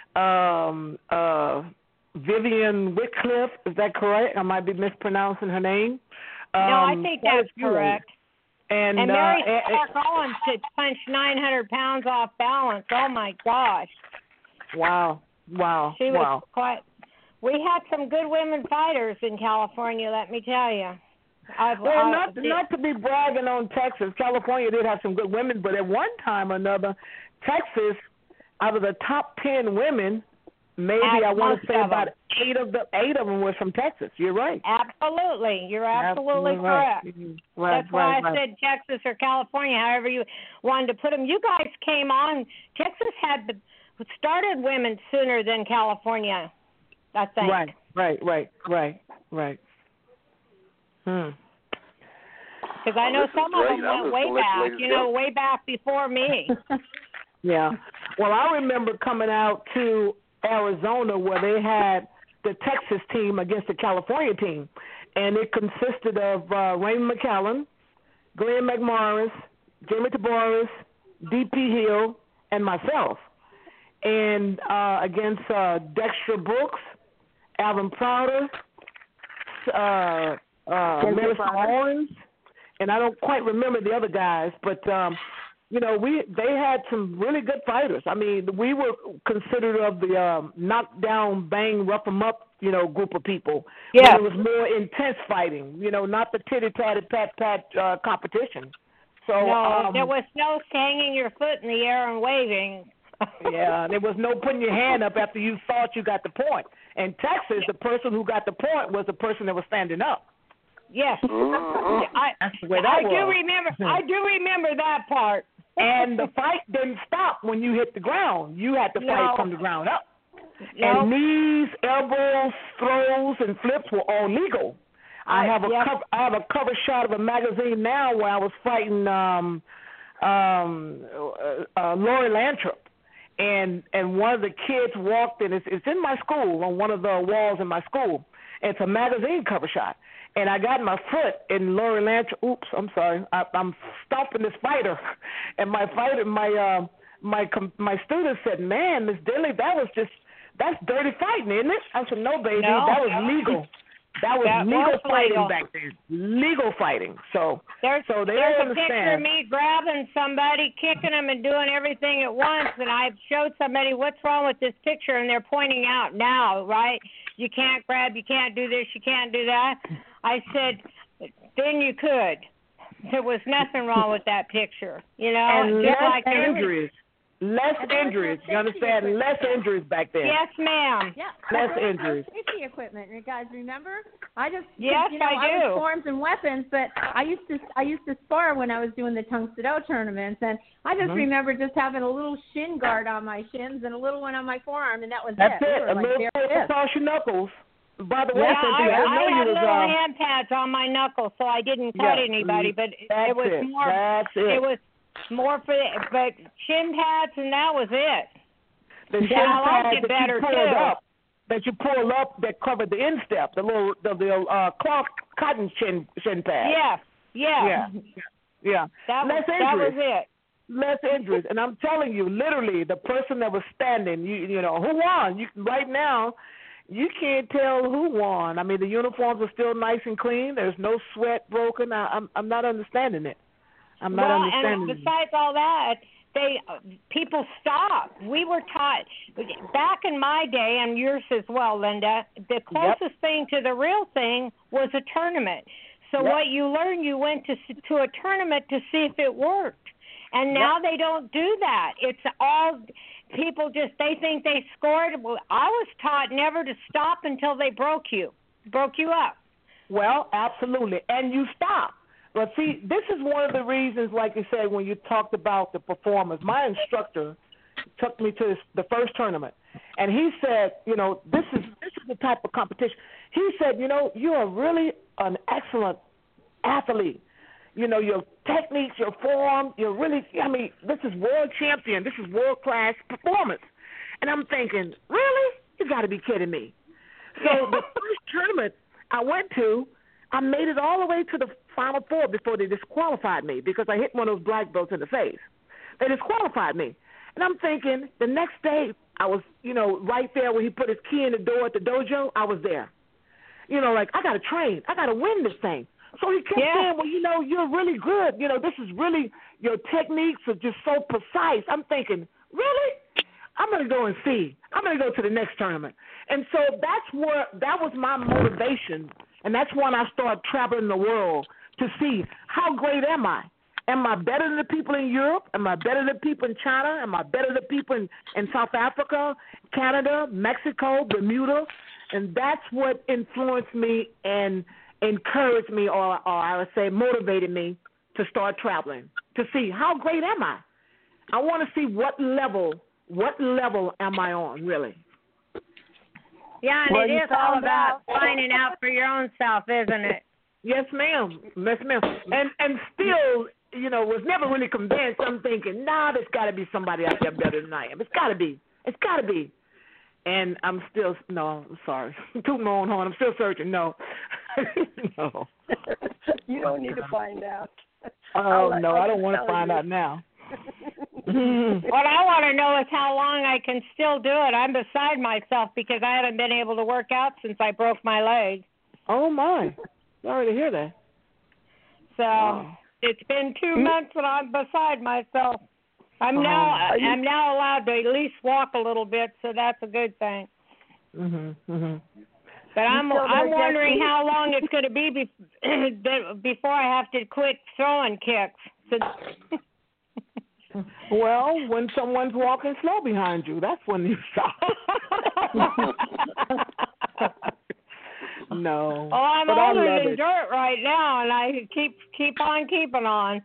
[SPEAKER 6] Vivian Whitcliffe. Is that correct? I might be mispronouncing her name.
[SPEAKER 7] No, I think that's correct.
[SPEAKER 6] And
[SPEAKER 7] Mary Starr Owens could punch 900 pounds off balance. Oh my gosh!
[SPEAKER 6] Wow!
[SPEAKER 7] She was quite. We had some good women fighters in California. Let me tell you.
[SPEAKER 6] Not to be bragging on Texas. California did have some good women, but at one time or another, Texas, out of the top 10 women, maybe I want to say about 8 of them were from Texas. You're right.
[SPEAKER 7] Absolutely. You're absolutely correct.
[SPEAKER 6] Right.
[SPEAKER 7] That's why I said Texas or California, however you wanted to put them. You guys came on. Texas started women sooner than California, I think.
[SPEAKER 6] Right.
[SPEAKER 7] Because I know some of them went way back, way back before me.
[SPEAKER 6] Yeah. Well, I remember coming out to Arizona where they had the Texas team against the California team, and it consisted of Raymond McCallum, Glenn McMorris, Jimmy Taboris, D.P. Hill, and myself. And against Dexter Brooks, Alvin Prouder, Melissa Owens, and I don't quite remember the other guys, but they had some really good fighters. I mean, we were considered of the knockdown, bang, rough 'em up, group of people.
[SPEAKER 7] Yeah,
[SPEAKER 6] it was more intense fighting. Not the titty tatty pat competition. So
[SPEAKER 7] no, there was no hanging your foot in the air and waving.
[SPEAKER 6] Yeah, there was no putting your hand up after you thought you got the point. In Texas, the person who got the point was the person that was standing up.
[SPEAKER 7] Yes,
[SPEAKER 6] that's the way that was.
[SPEAKER 7] I do remember that part.
[SPEAKER 6] And the fight didn't stop when you hit the ground. You had to fight from the ground up.
[SPEAKER 7] No.
[SPEAKER 6] And knees, elbows, throws, and flips were all legal. I have a cover shot of a magazine now where I was fighting Lori Lantrop. And one of the kids walked in. It's in my school, on one of the walls in my school. It's a magazine cover shot. And I got my foot in Lori Lantrop. Oops, I'm sorry. I'm stomping this fighter. And my student said, "Man, Miss Dilly, that's dirty fighting, isn't it?" I said, "No, baby, that was legal. That was legal fighting back then. Legal fighting." So
[SPEAKER 7] there's
[SPEAKER 6] they
[SPEAKER 7] a
[SPEAKER 6] understand.
[SPEAKER 7] picture of me grabbing somebody, kicking them, and doing everything at once. And I showed somebody what's wrong with this picture, and they're pointing out now, right? You can't grab, you can't do this, you can't do that. I said, then you could. There was nothing wrong with that picture,
[SPEAKER 6] And
[SPEAKER 7] just
[SPEAKER 6] less
[SPEAKER 7] like
[SPEAKER 6] injuries. Less injuries. You understand? Less injuries back then.
[SPEAKER 7] Yes, ma'am.
[SPEAKER 8] Yeah.
[SPEAKER 6] Less injuries.
[SPEAKER 8] Safety equipment. You guys remember? I do.
[SPEAKER 7] I
[SPEAKER 8] was forms and weapons, but I used to spar when I was doing the Tung Sido tournaments, and I just remember just having a little shin guard on my shins and a little one on my forearm, and that was
[SPEAKER 6] That's
[SPEAKER 8] it.
[SPEAKER 6] A little across your knuckles. By the way, Cynthia,
[SPEAKER 7] I had
[SPEAKER 6] you
[SPEAKER 7] little
[SPEAKER 6] was
[SPEAKER 7] hand pads on my knuckles, so I didn't cut anybody, but it was more.
[SPEAKER 6] That's it.
[SPEAKER 7] It was more for, but shin pads, and that was it.
[SPEAKER 6] The shin pads that you pull up that covered the instep, the cloth cotton shin pad.
[SPEAKER 7] Yeah. That was it.
[SPEAKER 6] Less injuries, and I'm telling you, literally, the person that was standing, you know, who won? Right now, you can't tell who won. I mean, the uniforms are still nice and clean. There's no sweat broken. I'm not understanding it. I'm not understanding it.
[SPEAKER 7] And besides all that, people stopped. We were taught back in my day, and yours as well, Linda. The closest thing to the real thing was a tournament. So what you learned, you went to a tournament to see if it worked. And now they don't do that. It's all people they think they scored. Well, I was taught never to stop until they broke you up.
[SPEAKER 6] Well, absolutely. And you stop. But see, this is one of the reasons, like you said, when you talked about the performers, my instructor, took me to the first tournament, and he said, this is the type of competition. He said, you're really an excellent athlete. Your techniques, your form, you're really, this is world champion. This is world-class performance. And I'm thinking, really? You got to be kidding me. So the first tournament I went to, I made it all the way to the Final Four before they disqualified me because I hit one of those black belts in the face. They disqualified me. And I'm thinking, the next day, I was, right there when he put his key in the door at the dojo, I was there. I got to train. I got to win this thing. So he kept saying, well, you're really good. This is really, your techniques are just so precise. I'm thinking, really? I'm going to go and see. I'm going to go to the next tournament. And so that was my motivation. And that's when I started traveling the world to see how great am I? Am I better than the people in Europe? Am I better than the people in China? Am I better than the people in South Africa, Canada, Mexico, Bermuda? And that's what influenced me and encouraged me, or I would say motivated me to start traveling, to see how great am I? I want to see what level am I on, really?
[SPEAKER 7] Yeah, and it is all about finding out for your own self, isn't it?
[SPEAKER 6] Yes, ma'am. Yes, ma'am. And still, was never really convinced. I'm thinking, there's got to be somebody out there better than I am. It's got to be. It's got to be. And I'm still, I'm sorry. Toot my own horn. I'm still searching. No. No.
[SPEAKER 5] You don't need to find out.
[SPEAKER 6] Oh, no, I don't want to find out now.
[SPEAKER 7] What I want to know is how long I can still do it. I'm beside myself because I haven't been able to work out since I broke my leg.
[SPEAKER 6] Oh, my. Sorry to hear that.
[SPEAKER 7] So it's been 2 months and I'm beside myself. I'm now allowed to at least walk a little bit, so that's a good thing. But I'm wondering how long it's going to be before I have to quit throwing kicks.
[SPEAKER 6] Well, when someone's walking slow behind you, that's when you stop. No.
[SPEAKER 7] Oh, I'm older than dirt right now, and I keep on keeping on.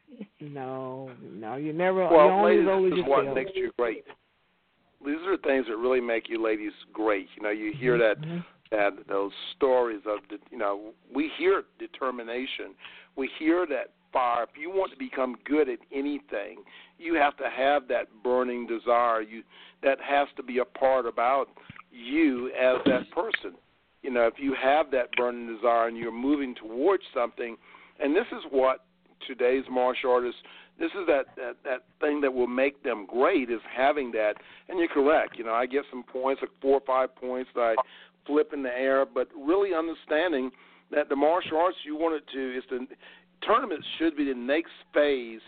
[SPEAKER 6] No, you never.
[SPEAKER 4] Well, ladies, this is what makes you great. These are the things that really make you ladies great. You hear that those stories of we hear determination. We hear that fire. If you want to become good at anything, you have to have that burning desire. That has to be a part about you as that person. If you have that burning desire and you're moving towards something, and this is what today's martial artists, this is that thing that will make them great, is having that. And you're correct. I get some points, like 4 or 5 points that I flip in the air, but really understanding that the martial arts you want it to is tournaments should be the next phase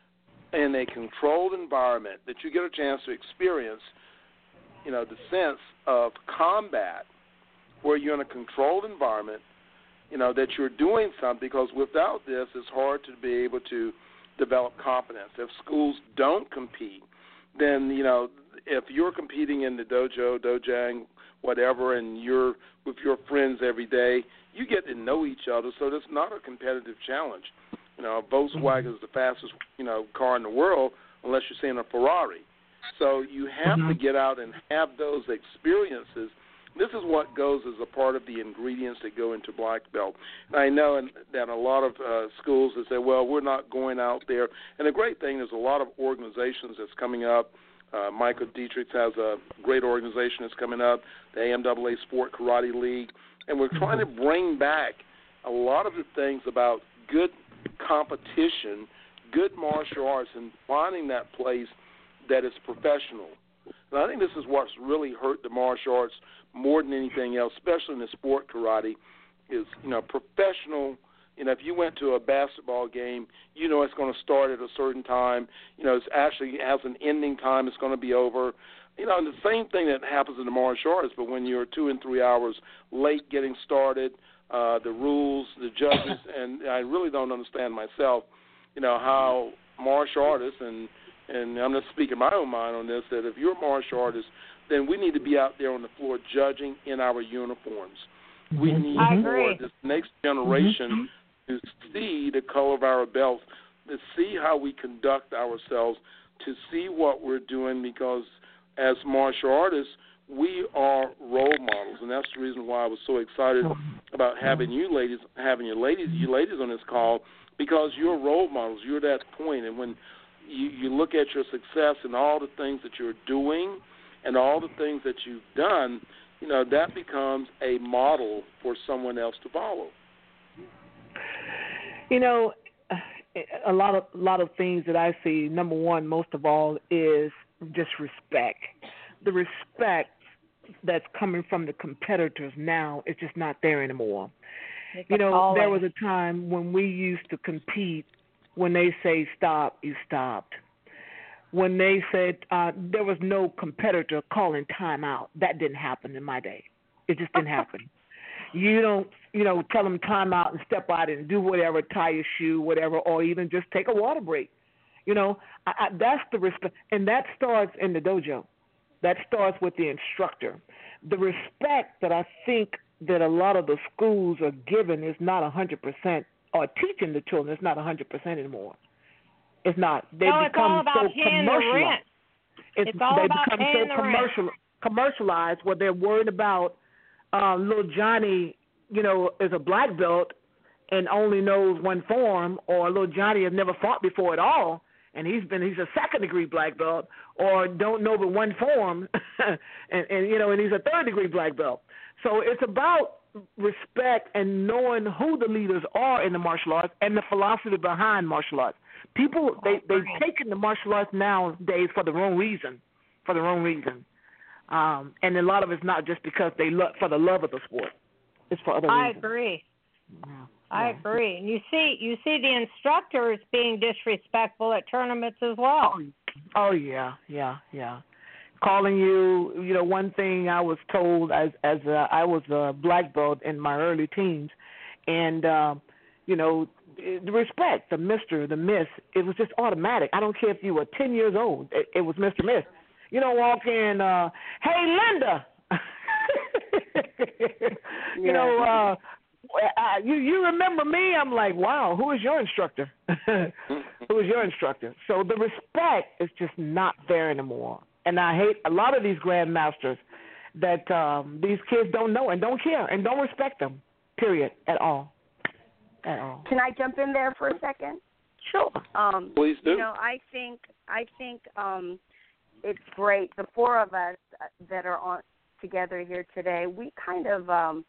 [SPEAKER 4] in a controlled environment that you get a chance to experience, the sense of combat where you're in a controlled environment, that you're doing something, because without this, it's hard to be able to develop competence. If schools don't compete, then, if you're competing in the dojo, dojang, whatever, and you're with your friends every day, you get to know each other, so that's not a competitive challenge. Volkswagen is the fastest, car in the world, unless you're seeing a Ferrari. So you have to get out and have those experiences. This is what goes as a part of the ingredients that go into black belt. And I know that a lot of schools that say, well, we're not going out there. And the great thing is a lot of organizations that's coming up. Michael Dietrich has a great organization that's coming up, the AMAA Sport Karate League. And we're trying to bring back a lot of the things about good competition, good martial arts, and finding that place that is professional. And I think this is what's really hurt the martial arts more than anything else, especially in the sport karate, is, professional. If you went to a basketball game, it's going to start at a certain time. It actually has an ending time. It's going to be over. And the same thing that happens in the martial arts, but when you're 2 and 3 hours late getting started, the rules, the judges, and I really don't understand myself, how martial artists, and I'm just speaking my own mind on this, that if you're a martial artist, then we need to be out there on the floor judging in our uniforms. We need for this next generation to see the color of our belts, to see how we conduct ourselves, to see what we're doing, because as martial artists, we are role models, and that's the reason why I was so excited about having you ladies on this call, because you're role models. You're that point, and when you look at your success and all the things that you're doing and all the things that you've done, that becomes a model for someone else to follow.
[SPEAKER 6] A lot of things that I see, number one, most of all, is just respect. The respect that's coming from the competitors now is just not there anymore. There was a time when we used to compete. When they say stop, you stopped. When they said there was no competitor calling timeout, that didn't happen in my day. It just didn't happen. You don't, tell them timeout and step out and do whatever, tie your shoe, whatever, or even just take a water break. That's the respect, and that starts in the dojo. That starts with the instructor. The respect that I think that a lot of the schools are given is not 100%, or teaching the children is not 100% anymore. It's not. They become so commercialized. They become so commercialized where they're worried about little Johnny, is a black belt and only knows one form, or little Johnny has never fought before at all, and he's a second-degree black belt, or don't know but one form, and he's a third-degree black belt. So it's about respect and knowing who the leaders are in the martial arts and the philosophy behind martial arts. People, they've taken the martial arts nowadays for the wrong reason. And a lot of it's not just because for the love of the sport. It's for other reasons.
[SPEAKER 7] I agree.
[SPEAKER 6] Yeah.
[SPEAKER 7] I agree. And you see the instructors being disrespectful at tournaments as well.
[SPEAKER 6] Oh yeah. Calling you, one thing I was told as I was a black belt in my early teens, and the respect, the Mr., the Miss, it was just automatic. I don't care if you were 10 years old. It was Mr. Miss. You don't walk in, hey, Linda. You remember me? I'm like, wow, who is your instructor? Who is your instructor? So the respect is just not there anymore. And I hate a lot of these grandmasters that these kids don't know and don't care and don't respect them, period, at all.
[SPEAKER 5] Can I jump in there for a second?
[SPEAKER 6] Sure.
[SPEAKER 4] Please do.
[SPEAKER 5] I think it's great. The four of us that are on together here today, we kind of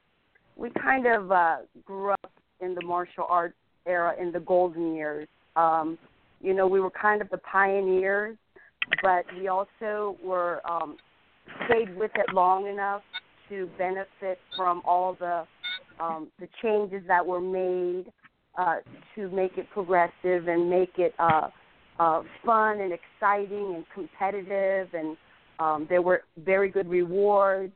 [SPEAKER 5] grew up in the martial arts era in the golden years. We were kind of the pioneers, but we also were stayed with it long enough to benefit from all the changes that were made to make it progressive and make it fun and exciting and competitive, and there were very good rewards.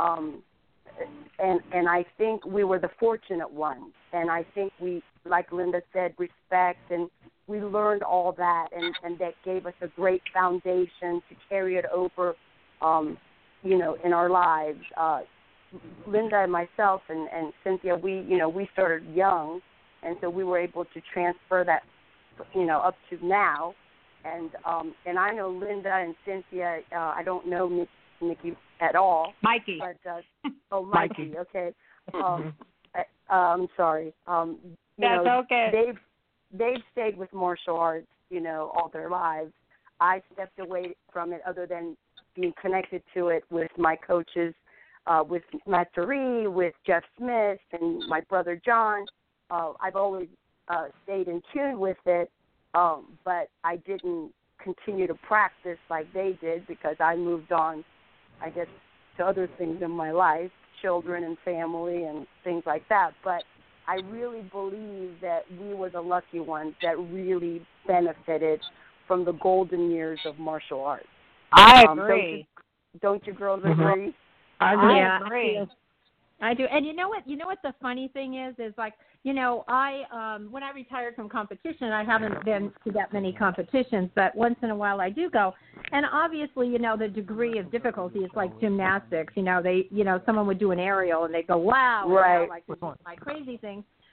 [SPEAKER 5] And I think we were the fortunate ones. And I think we, like Linda said, respect, and we learned all that, and that gave us a great foundation to carry it over, in our lives. Linda and myself and Cynthia, we started young, and so we were able to transfer that, up to now. And I know Linda and Cynthia, I don't know Nikki at all.
[SPEAKER 7] Mikey.
[SPEAKER 5] But, Mikey, okay. I'm sorry.
[SPEAKER 7] That's okay.
[SPEAKER 5] They've stayed with martial arts, all their lives. I stepped away from it other than being connected to it with my coaches, with Matt Turi, with Jeff Smith, and my brother John. I've always stayed in tune with it, but I didn't continue to practice like they did because I moved on, I guess, to other things in my life, children and family and things like that. But I really believe that we were the lucky ones that really benefited from the golden years of martial arts.
[SPEAKER 7] I agree.
[SPEAKER 5] Don't you girls agree?
[SPEAKER 7] I agree.
[SPEAKER 8] I do. And you know what the funny thing is like, I when I retired from competition, I haven't been to that many competitions, but once in a while I do go. And obviously, the degree of difficulty is like gymnastics. Someone would do an aerial and they go, wow,
[SPEAKER 5] right.
[SPEAKER 8] Like this is my crazy thing.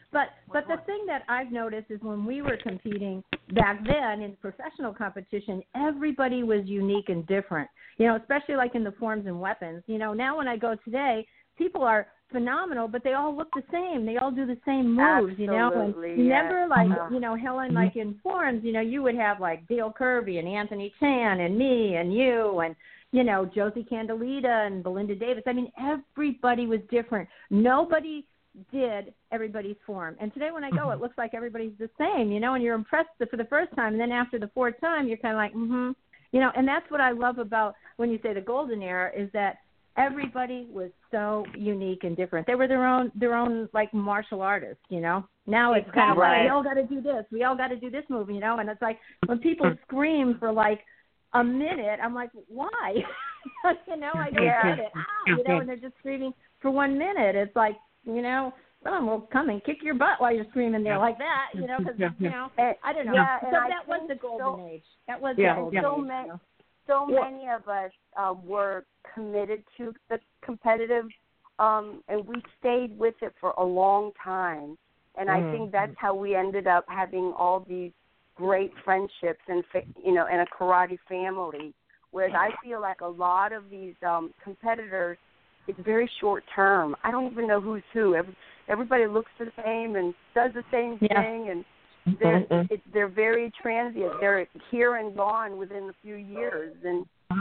[SPEAKER 8] But the thing that I've noticed is when we were competing back then in professional competition, everybody was unique and different. You know, especially like in the forms and weapons. You know, now when I go today, people are phenomenal, but they all look the same. They all do the same moves,
[SPEAKER 5] Absolutely,
[SPEAKER 8] you know. And remember, like, you know, Helen, like in forms, you know, you would have like Dale Kirby and Anthony Chan and me and you and, you know, Josie Candelita and Belinda Davis. I mean, everybody was different. Nobody did everybody's form. And today when I go, it looks like everybody's the same, you know, and you're impressed for the first time. And then after the fourth time, you're kind of like, you know, and that's what I love about when you say the golden era is that everybody was so unique and different. They were their own like martial artists, you know. Now it's kind of like, we all got to do this. We all got to do this move, you know. And it's like when people scream for like a minute, I'm like, why? You know, I don't get it. You know, and they're just screaming for 1 minute. It's like, you know, someone will come and kick your butt while you're screaming there like that, you know, because, you know, I don't know.
[SPEAKER 5] Yeah,
[SPEAKER 8] so that was the golden age. That was the golden age.
[SPEAKER 5] So many of us were committed to the competitive, and we stayed with it for a long time. And I think that's how we ended up having all these great friendships and, you know, in a karate family. Whereas I feel like a lot of these competitors, it's very short term. I don't even know who's who. Everybody looks the same and does the same thing, and they're very transient. They're here and gone within a few years, and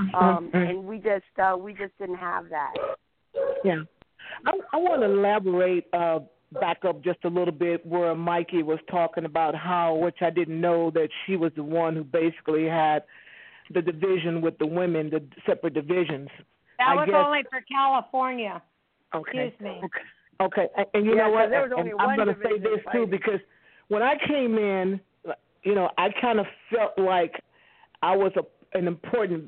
[SPEAKER 5] we just didn't have that.
[SPEAKER 6] Yeah, I want to elaborate back up just a little bit where Mikey was talking about how, which I didn't know, that she was the one who basically had the division with the women, the separate divisions.
[SPEAKER 7] That was only for California.
[SPEAKER 6] Okay.
[SPEAKER 7] Excuse me.
[SPEAKER 6] Okay. And you know what?
[SPEAKER 8] There was only
[SPEAKER 6] I'm going to say this too, because when I came in, you know, I kind of felt like I was an important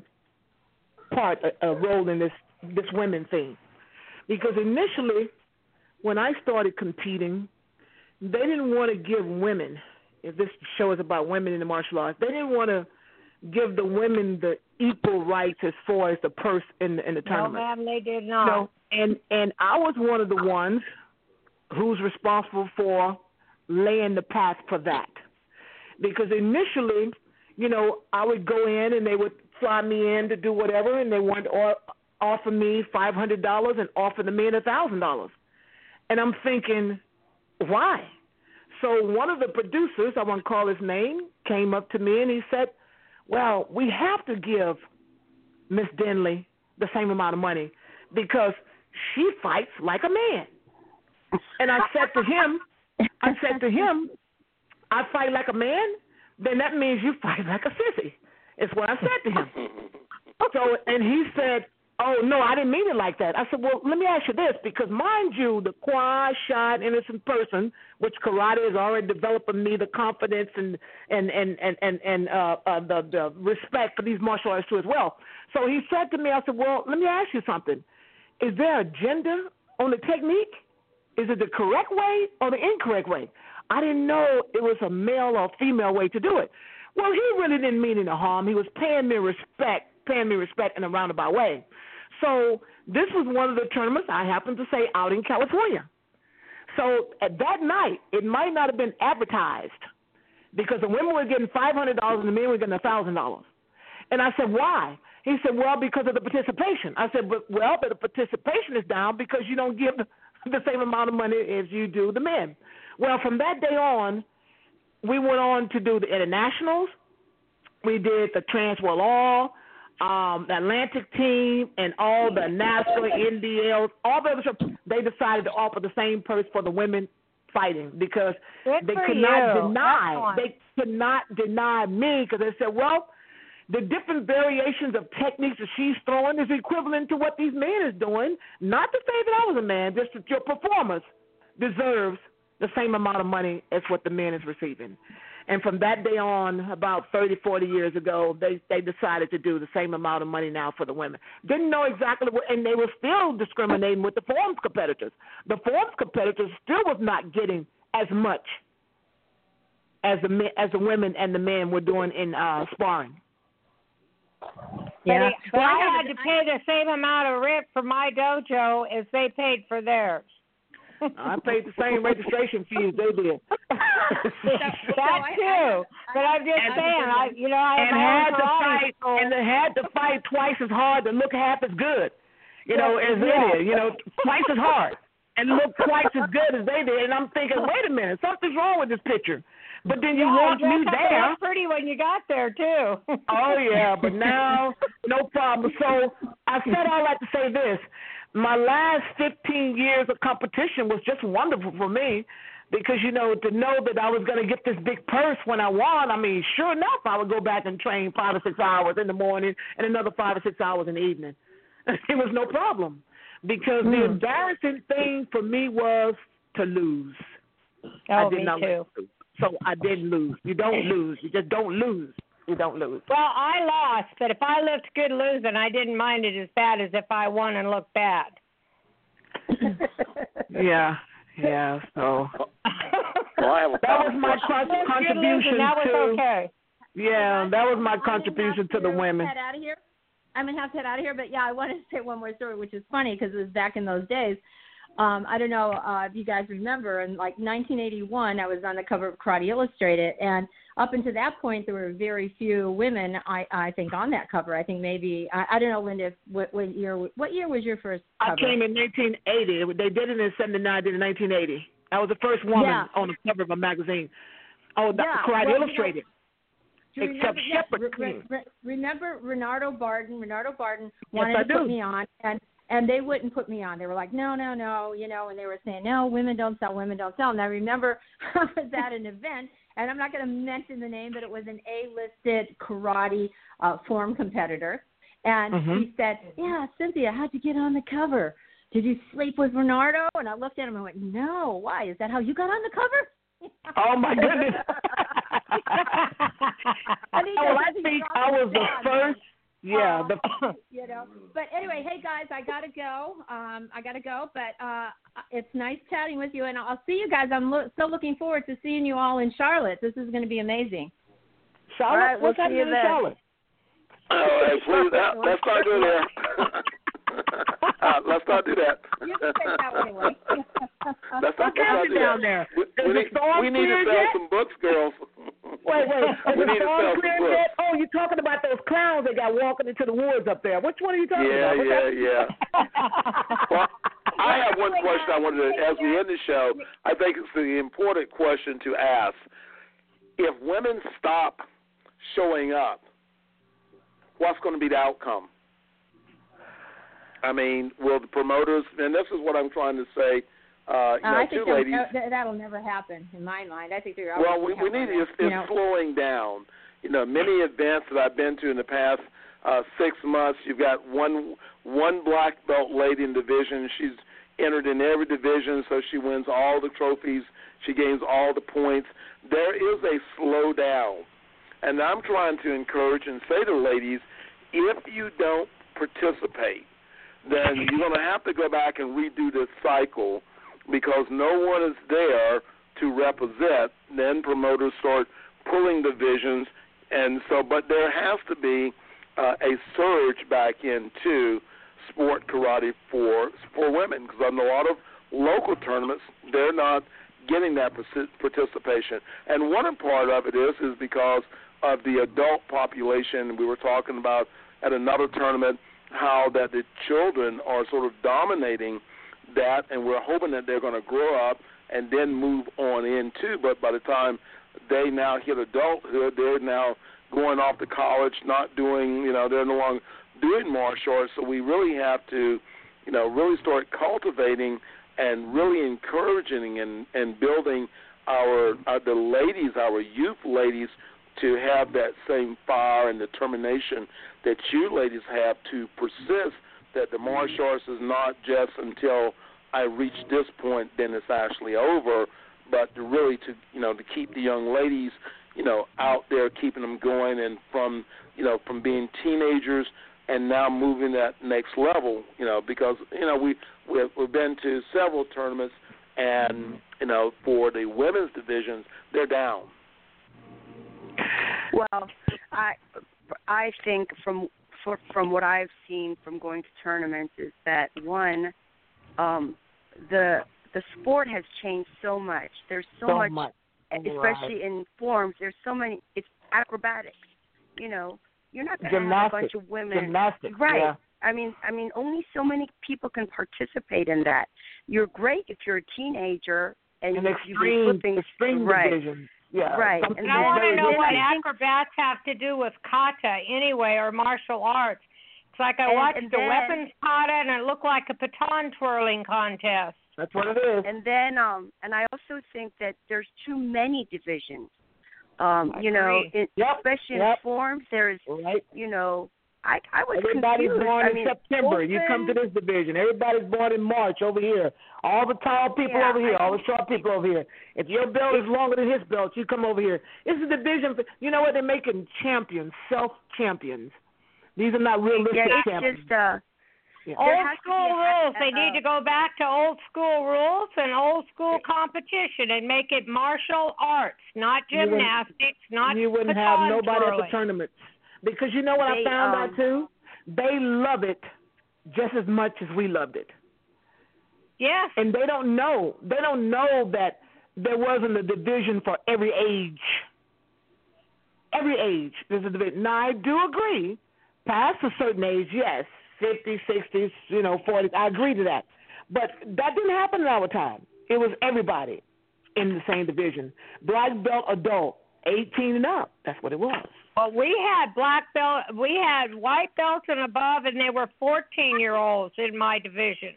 [SPEAKER 6] part, a role in this women thing. Because initially, when I started competing, they didn't want to give women, if this show is about women in the martial arts, they didn't want to give the women the equal rights as far as the purse in the tournament.
[SPEAKER 7] No, ma'am, they did not.
[SPEAKER 6] No, and I was one of the ones who's responsible for laying the path for that. Because initially, you know, I would go in and they would fly me in to do whatever, and they wanted to offer me $500 and offer the men $1,000. And I'm thinking, why? So one of the producers, I won't call his name, came up to me and he said, well, we have to give Miss Denley the same amount of money because she fights like a man. And I said to him, I fight like a man? Then that means you fight like a sissy. Is what I said to him. So, and he said, oh, no, I didn't mean it like that. I said, well, let me ask you this, because mind you, the quiet, shy, innocent person, which karate has already developed in me, the confidence and the respect for these martial arts too as well. So he said to me, I said, well, let me ask you something. Is there a gender on the technique? Is it the correct way or the incorrect way? I didn't know it was a male or female way to do it. Well, he really didn't mean any harm. He was paying me respect in a roundabout way. So this was one of the tournaments, I happen to say, out in California. So at that night, it might not have been advertised because the women were getting $500 and the men were getting $1,000. And I said, why? He said, well, because of the participation. I said, but the participation is down because you don't give the same amount of money as you do the men. Well, from that day on, we went on to do the internationals. We did the Trans World All, the Atlantic team, and all the NASCAR, NDLs, all the other stuff. They decided to offer the same purse for the women fighting because they could not deny me because they said, well, the different variations of techniques that she's throwing is equivalent to what these men is doing. Not to say that I was a man, just that your performance deserves the same amount of money as what the men is receiving. And from that day on, about 30, 40 years ago, they decided to do the same amount of money now for the women. Didn't know exactly what, and they were still discriminating with the forms competitors. The forms competitors still was not getting as much as the women and the men were doing in sparring.
[SPEAKER 7] Yeah. But I had to pay the same amount of rent for my dojo as they paid for theirs.
[SPEAKER 1] I paid the same registration fees they did.
[SPEAKER 7] That's true. But I'm just saying, I had
[SPEAKER 1] to fight, and I had to fight twice as hard to look half as good, as they did. Twice as hard and look twice as good as they did. And I'm thinking, wait a minute, something's wrong with this picture. But then you want me there.
[SPEAKER 7] Pretty when you got there too.
[SPEAKER 1] Oh yeah, but now no problem. So I said all that to say this: my last 15 years of competition was just wonderful for me, because to know that I was going to get this big purse when I won. I mean, sure enough, I would go back and train 5 or 6 hours in the morning and another 5 or 6 hours in the evening. It was no problem, because the embarrassing thing for me was to lose.
[SPEAKER 7] Oh, me too.
[SPEAKER 1] So I didn't lose. You don't lose. You just don't lose. You don't lose.
[SPEAKER 7] Well, I lost, but if I looked good losing, I didn't mind it as bad as if I won and looked bad.
[SPEAKER 1] Yeah. So that was my contribution
[SPEAKER 7] that was okay.
[SPEAKER 1] Yeah, that was my contribution to the women.
[SPEAKER 8] I'm gonna have to head out of here, but yeah, I wanted to say one more story, which is funny because it was back in those days. I don't know if you guys remember, in like 1981, I was on the cover of Karate Illustrated, and up until that point, there were very few women, I think, on that cover. I think maybe, I don't know, Linda, what year was your first cover?
[SPEAKER 1] I came in 1980. They did it in 79, I did in 1980. I was the first woman on the cover of a magazine. Oh, Karate Illustrated. Except Shepherd King.
[SPEAKER 8] Remember Renardo Barden? Renardo Barden wanted to put me on, and they wouldn't put me on. They were like, no, and they were saying, no, women don't sell. And I remember I was at an event, and I'm not going to mention the name, but it was an A-listed karate form competitor. And he said, yeah, Cynthia, how'd you get on the cover? Did you sleep with Renardo? And I looked at him and went, no, why? Is that how you got on the cover?
[SPEAKER 1] Oh, my goodness. I think I was the first. Yeah.
[SPEAKER 8] But anyway, hey guys, I gotta go. But it's nice chatting with you, and I'll see you guys. I'm still looking forward to seeing you all in Charlotte. This is going to be amazing.
[SPEAKER 1] Charlotte,
[SPEAKER 5] right,
[SPEAKER 1] what's happening in Charlotte?
[SPEAKER 4] Please, let's not go there. Let's not do that.
[SPEAKER 8] You can take that one away.
[SPEAKER 4] Let's not do
[SPEAKER 1] down
[SPEAKER 4] that.
[SPEAKER 1] There?
[SPEAKER 4] We need to sell some books, girls.
[SPEAKER 1] Wait.
[SPEAKER 4] We need to sell some books.
[SPEAKER 1] Oh, you're talking about those clowns that got walking into the woods up there. Which one are you talking about?
[SPEAKER 4] Yeah. Well, I have one question I wanted to, as we end the show, I think it's the important question to ask. If women stop showing up, what's going to be the outcome? I mean, will the promoters, and this is what I'm trying to say,
[SPEAKER 8] I think
[SPEAKER 4] two ladies.
[SPEAKER 8] That'll never happen in my mind. I think they're
[SPEAKER 4] well, we need it's slowing down. Many events that I've been to in the past 6 months, you've got one black belt lady in division. She's entered in every division, so she wins all the trophies. She gains all the points. There is a slowdown, and I'm trying to encourage and say to ladies, if you don't participate, then you're going to have to go back and redo this cycle, because no one is there to represent. Then promoters start pulling divisions, and so, but there has to be a surge back into sport karate for women, because on a lot of local tournaments, they're not getting that participation. And one part of it is because of the adult population. We were talking about at another tournament how that the children are sort of dominating that, and we're hoping that they're going to grow up and then move on into. But by the time they now hit adulthood, they're now going off to college, not doing, they're no longer doing martial arts. So we really have to, really start cultivating and really encouraging and building the ladies, our youth ladies, to have that same fire and determination that you ladies have to persist, that the martial arts is not just until I reach this point, then it's actually over, but to really to keep the young ladies, out there, keeping them going, and from being teenagers and now moving that next level, because, we've been to several tournaments, and, for the women's divisions, they're down.
[SPEAKER 5] Well, I think from what I've seen from going to tournaments is that, one, the the sport has changed so much. There's so much. Especially in forms. There's so many. It's acrobatics. You know, you're not going to have a bunch of women.
[SPEAKER 6] Gymnastics.
[SPEAKER 5] Right.
[SPEAKER 6] Yeah.
[SPEAKER 5] I mean, only so many people can participate in that. You're great if you're a teenager and you've been flipping.
[SPEAKER 6] Right. Division. Yeah.
[SPEAKER 5] Right.
[SPEAKER 7] And I want to know what acrobats have to do with kata anyway, or martial arts. It's like I watched the weapons kata, and it looked like a baton twirling contest.
[SPEAKER 6] That's what it is.
[SPEAKER 5] And then, and I also think that there's too many divisions. You know, especially in forms, there's, you know, I was
[SPEAKER 6] Everybody's
[SPEAKER 5] confused.
[SPEAKER 6] born in September.
[SPEAKER 5] Open,
[SPEAKER 6] you come to this division. Everybody's born in March over here. All the tall people over here. All the short people over here. If your belt is longer than his belt, you come over here. It's a division. You know what? They're making champions, self-champions. These are not realistic champions.
[SPEAKER 5] It's just
[SPEAKER 7] old school rules. They need to go back to old school rules and old school competition and make it martial arts, not gymnastics, not
[SPEAKER 6] You wouldn't have nobody at the tournaments. Because you know what I found out too? They love it just as much as we loved it.
[SPEAKER 7] Yes.
[SPEAKER 6] And they don't know. They don't know that there wasn't a division for every age. Every age there's a division. Now, I do agree, past a certain age, yes, 50s, 60s, 40s, I agree to that. But that didn't happen in our time. It was everybody in the same division. Black belt adult, 18 and up. That's what it was.
[SPEAKER 7] Well, we had we had white belts and above, and they were 14-year-olds in my division.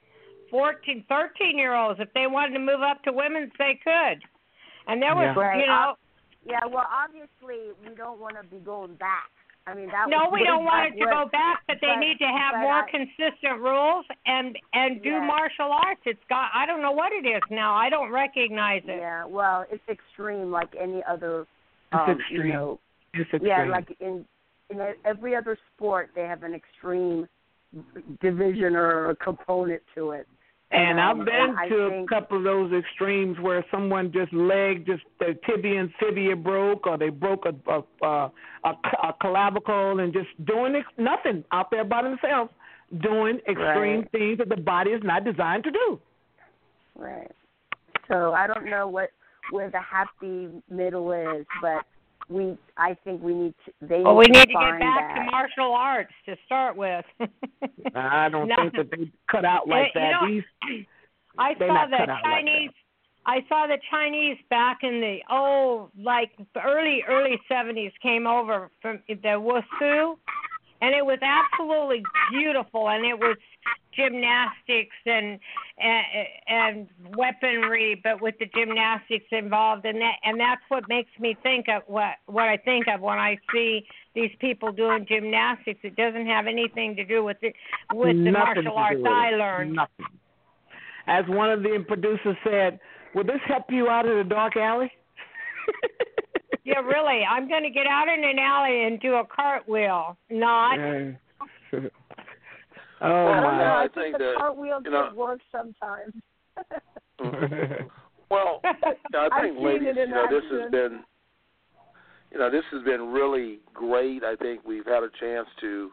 [SPEAKER 7] 13-year-olds. If they wanted to move up to women's, they could. And there was,
[SPEAKER 5] Yeah, well, obviously, we don't want to be going back. I mean,
[SPEAKER 7] we don't want it to go back, but they need to have more consistent rules and do martial arts. I don't know what it is now. I don't recognize it.
[SPEAKER 5] Yeah, well, it's extreme like any other.
[SPEAKER 6] It's extreme. It's extreme.
[SPEAKER 5] Yeah, like in every other sport, they have an extreme division or a component to it.
[SPEAKER 6] And I've been to a couple of those extremes where someone their tibia and fibia broke, or they broke a clavicle and just doing nothing out there by themselves, doing extreme things that the body is not designed to do.
[SPEAKER 5] Right. So I don't know where the happy middle is, but I think we need to.
[SPEAKER 7] We need to get back to martial arts to start with.
[SPEAKER 6] I don't think that they cut out like that.
[SPEAKER 7] I saw the Chinese back in the early 70s came over from the Wushu, and it was absolutely beautiful, and it was gymnastics and weaponry, but with the gymnastics involved, and that's what makes me think of what I think of when I see these people doing gymnastics. It doesn't have anything to do with the martial arts I learned.
[SPEAKER 6] Nothing. As one of the producers said, will this help you out of the dark alley?
[SPEAKER 7] Yeah, really. I'm going to get out in an alley and do a cartwell. Not.
[SPEAKER 5] I think the cartwheel does work sometimes.
[SPEAKER 4] Well, I think, ladies, this has been really great. I think we've had a chance to,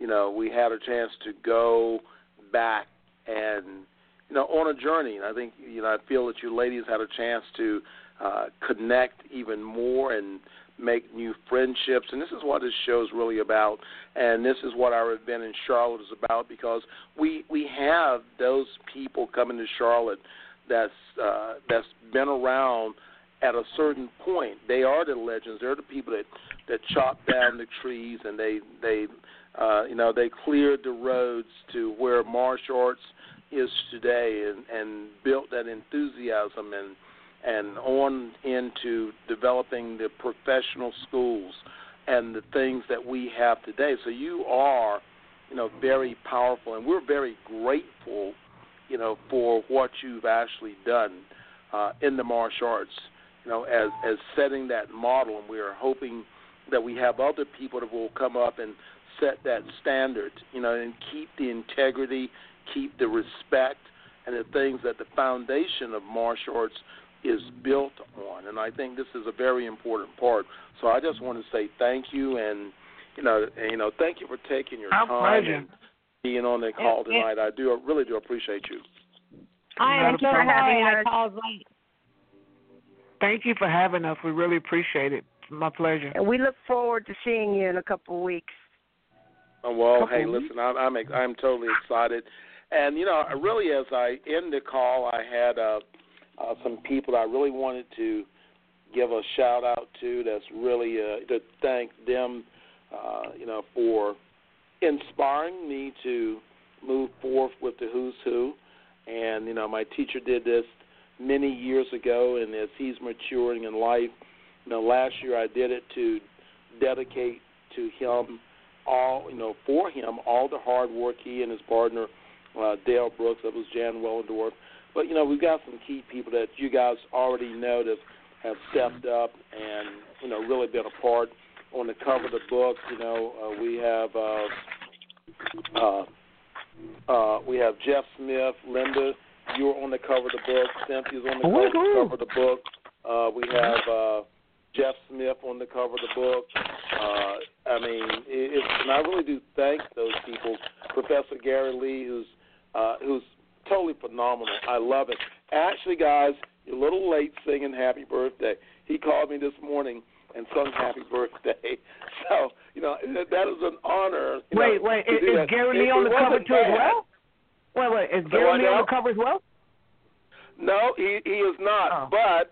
[SPEAKER 4] go back and, on a journey. And I think, I feel that you ladies had a chance to connect even more and make new friendships, and this is what this show is really about, and this is what our event in Charlotte is about, because we have those people coming to Charlotte that's been around at a certain point. They are the legends. They're the people that chop down the trees, and they cleared the roads to where martial arts is today, and built that enthusiasm and on into developing the professional schools and the things that we have today. So you are, very powerful, and we're very grateful, for what you've actually done in the martial arts, as setting that model. And we are hoping that we have other people that will come up and set that standard, and keep the integrity, keep the respect, and the things that the foundation of martial arts is built on. And I think this is a very important part. So I just want to say thank you, and thank you for taking your time and being on the call tonight. I really do appreciate you.
[SPEAKER 7] I am so sorry I called late.
[SPEAKER 1] Thank you for having us. We really appreciate it. It's my pleasure.
[SPEAKER 5] And we look forward to seeing you in a couple of weeks.
[SPEAKER 4] Well, hey, listen, I'm totally excited. And, really as I end the call, I had some people that I really wanted to give a shout-out to. That's really to thank them, for inspiring me to move forth with the Who's Who. And, my teacher did this many years ago, and as he's maturing in life, last year I did it to dedicate to him for him all the hard work he and his partner, Dale Brooks, that was Jan Wellendorf. But, we've got some key people that you guys already know that have stepped up and, really been a part on the cover of the book. We have Jeff Smith, Linda, you're on the cover of the book. Cynthia's on the cover of the book. We have Jeff Smith on the cover of the book. And I really do thank those people. Professor Gary Lee, who's totally phenomenal. I love it. Actually, guys, you're a little late singing Happy Birthday. He called me this morning and sung Happy Birthday. So, that is an honor.
[SPEAKER 1] Wait, is Gary Lee on the cover too as well? Wait, is Gary Lee on the cover as well?
[SPEAKER 4] No, he is not. But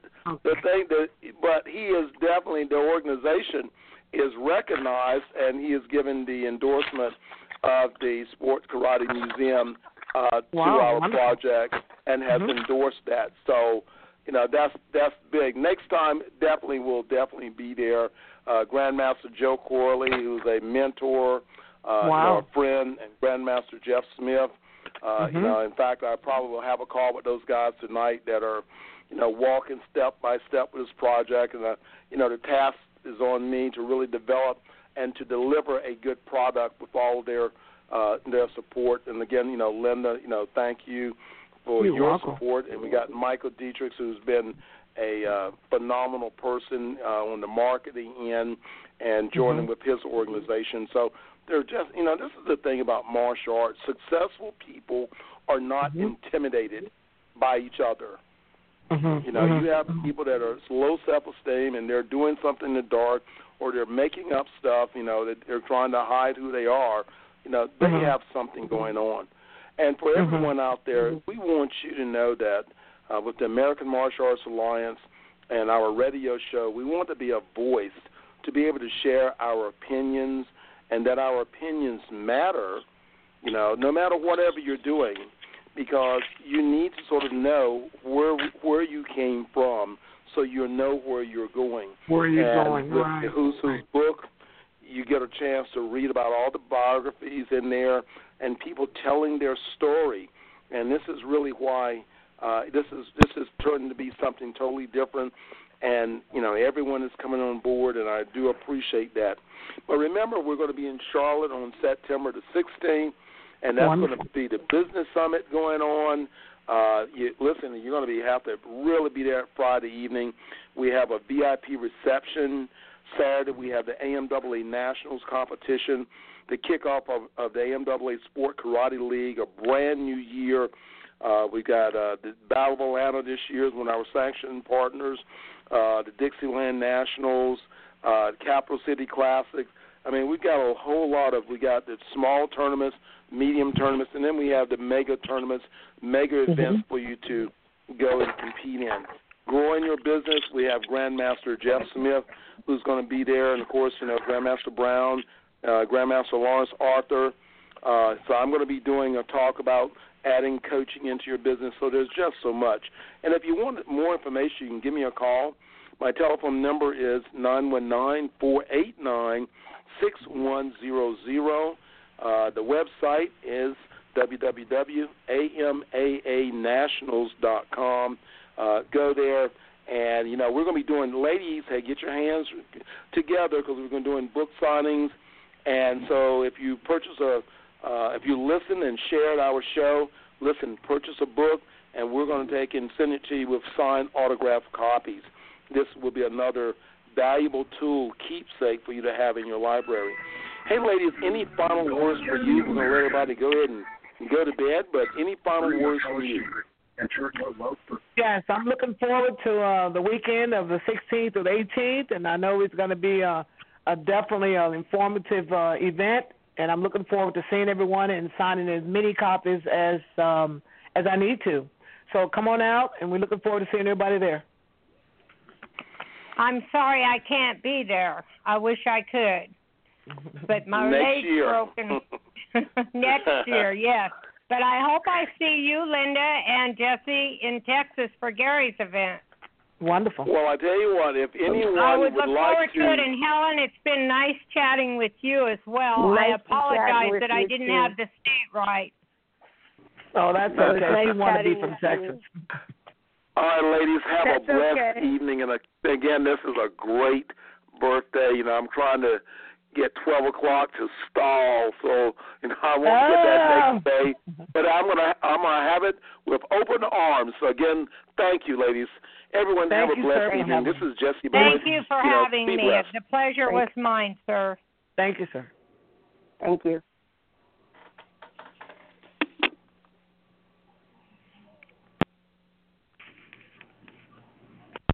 [SPEAKER 4] he is definitely, the organization is recognized, and he is given the endorsement of the Sports Karate Museum to our project, and has endorsed that. So, that's big. Next time, we'll definitely be there. Grandmaster Joe Corley, who's a mentor, a friend, and Grandmaster Jeff Smith. In fact, I probably will have a call with those guys tonight that are, walking step by step with this project. And, the task is on me to really develop and to deliver a good product with all their support. And, again, Linda, thank you for your support. And we got Michael Dietrich, who's been a phenomenal person on the marketing end and joining with his organization. So, they're just, this is the thing about martial arts. Successful people are not intimidated by each other. You have people that are low self-esteem and they're doing something in the dark, or they're making up stuff, that they're trying to hide who they are. They have something going on. And for everyone out there, we want you to know that with the American Martial Arts Alliance and our radio show, we want to be a voice to be able to share our opinions, and that our opinions matter, no matter whatever you're doing, because you need to sort of know where you came from, so you know where you're going.
[SPEAKER 1] Where you're going,
[SPEAKER 4] with
[SPEAKER 1] right.
[SPEAKER 4] The Who's Who book, you get a chance to read about all the biographies in there and people telling their story. And this is really why this is turning to be something totally different. And, everyone is coming on board, and I do appreciate that. But remember, we're going to be in Charlotte on September the 16th, and that's going to be the business summit going on. You're going to have to really be there Friday evening. We have a VIP reception. Saturday, we have the AMAA Nationals competition, the kickoff of the AMAA Sport Karate League, a brand new year. We got the Battle of Atlanta this year is one of our sanctioned partners. The Dixieland Nationals, Capital City Classics. We've got a whole lot we got the small tournaments, medium tournaments, and then we have the mega tournaments, mega events for you to go and compete in. Growing your business, we have Grandmaster Jeff Smith, who's going to be there, and, of course, Grandmaster Brown, Grandmaster Lawrence Arthur. So I'm going to be doing a talk about adding coaching into your business. So there's just so much. And if you want more information, you can give me a call. My telephone number is 919-489-6100. The website is www.amaaanationals.com. Go there, and, we're going to be doing, ladies, hey, get your hands together, because we're going to be doing book signings. And so if you if you listen and share our show, purchase a book, and we're going to take and send it to you with signed autographed copies. This will be another valuable tool, keepsake for you to have in your library. Hey, ladies, any final words for you? We're going to let everybody go ahead and go to bed, but any final words for you?
[SPEAKER 1] Yes, I'm looking forward to the weekend of the 16th or the 18th, and I know it's going to be definitely an informative event, and I'm looking forward to seeing everyone and signing as many copies as I need to. So come on out, and we're looking forward to seeing everybody there.
[SPEAKER 7] I'm sorry I can't be there. I wish I could, but my leg's broken. Next year, yes. But I hope I see you, Linda, and Jesse in Texas for Gary's event.
[SPEAKER 1] Wonderful.
[SPEAKER 4] Well, I tell you what, if anyone
[SPEAKER 7] I would look
[SPEAKER 4] like
[SPEAKER 7] forward to it. And Helen, it's been nice chatting with you as well.
[SPEAKER 5] Nice
[SPEAKER 7] I apologize that I
[SPEAKER 5] you
[SPEAKER 7] didn't
[SPEAKER 5] too.
[SPEAKER 7] have the state right.
[SPEAKER 1] Oh, that's okay. She wanted to be from Texas.
[SPEAKER 4] All right, ladies, have
[SPEAKER 5] That's
[SPEAKER 4] a blessed
[SPEAKER 5] okay.
[SPEAKER 4] evening. And again, this is a great birthday. You know, I'm trying to get 12 o'clock to stall, so I won't get that next day. But I'm gonna have it with open arms. So again, thank you, ladies. Everyone, have a blessed evening. This is Jesse Boyd.
[SPEAKER 7] Thank you for having me.
[SPEAKER 4] Blessed.
[SPEAKER 7] The pleasure was mine, sir.
[SPEAKER 1] Thank you, sir.
[SPEAKER 5] Thank you.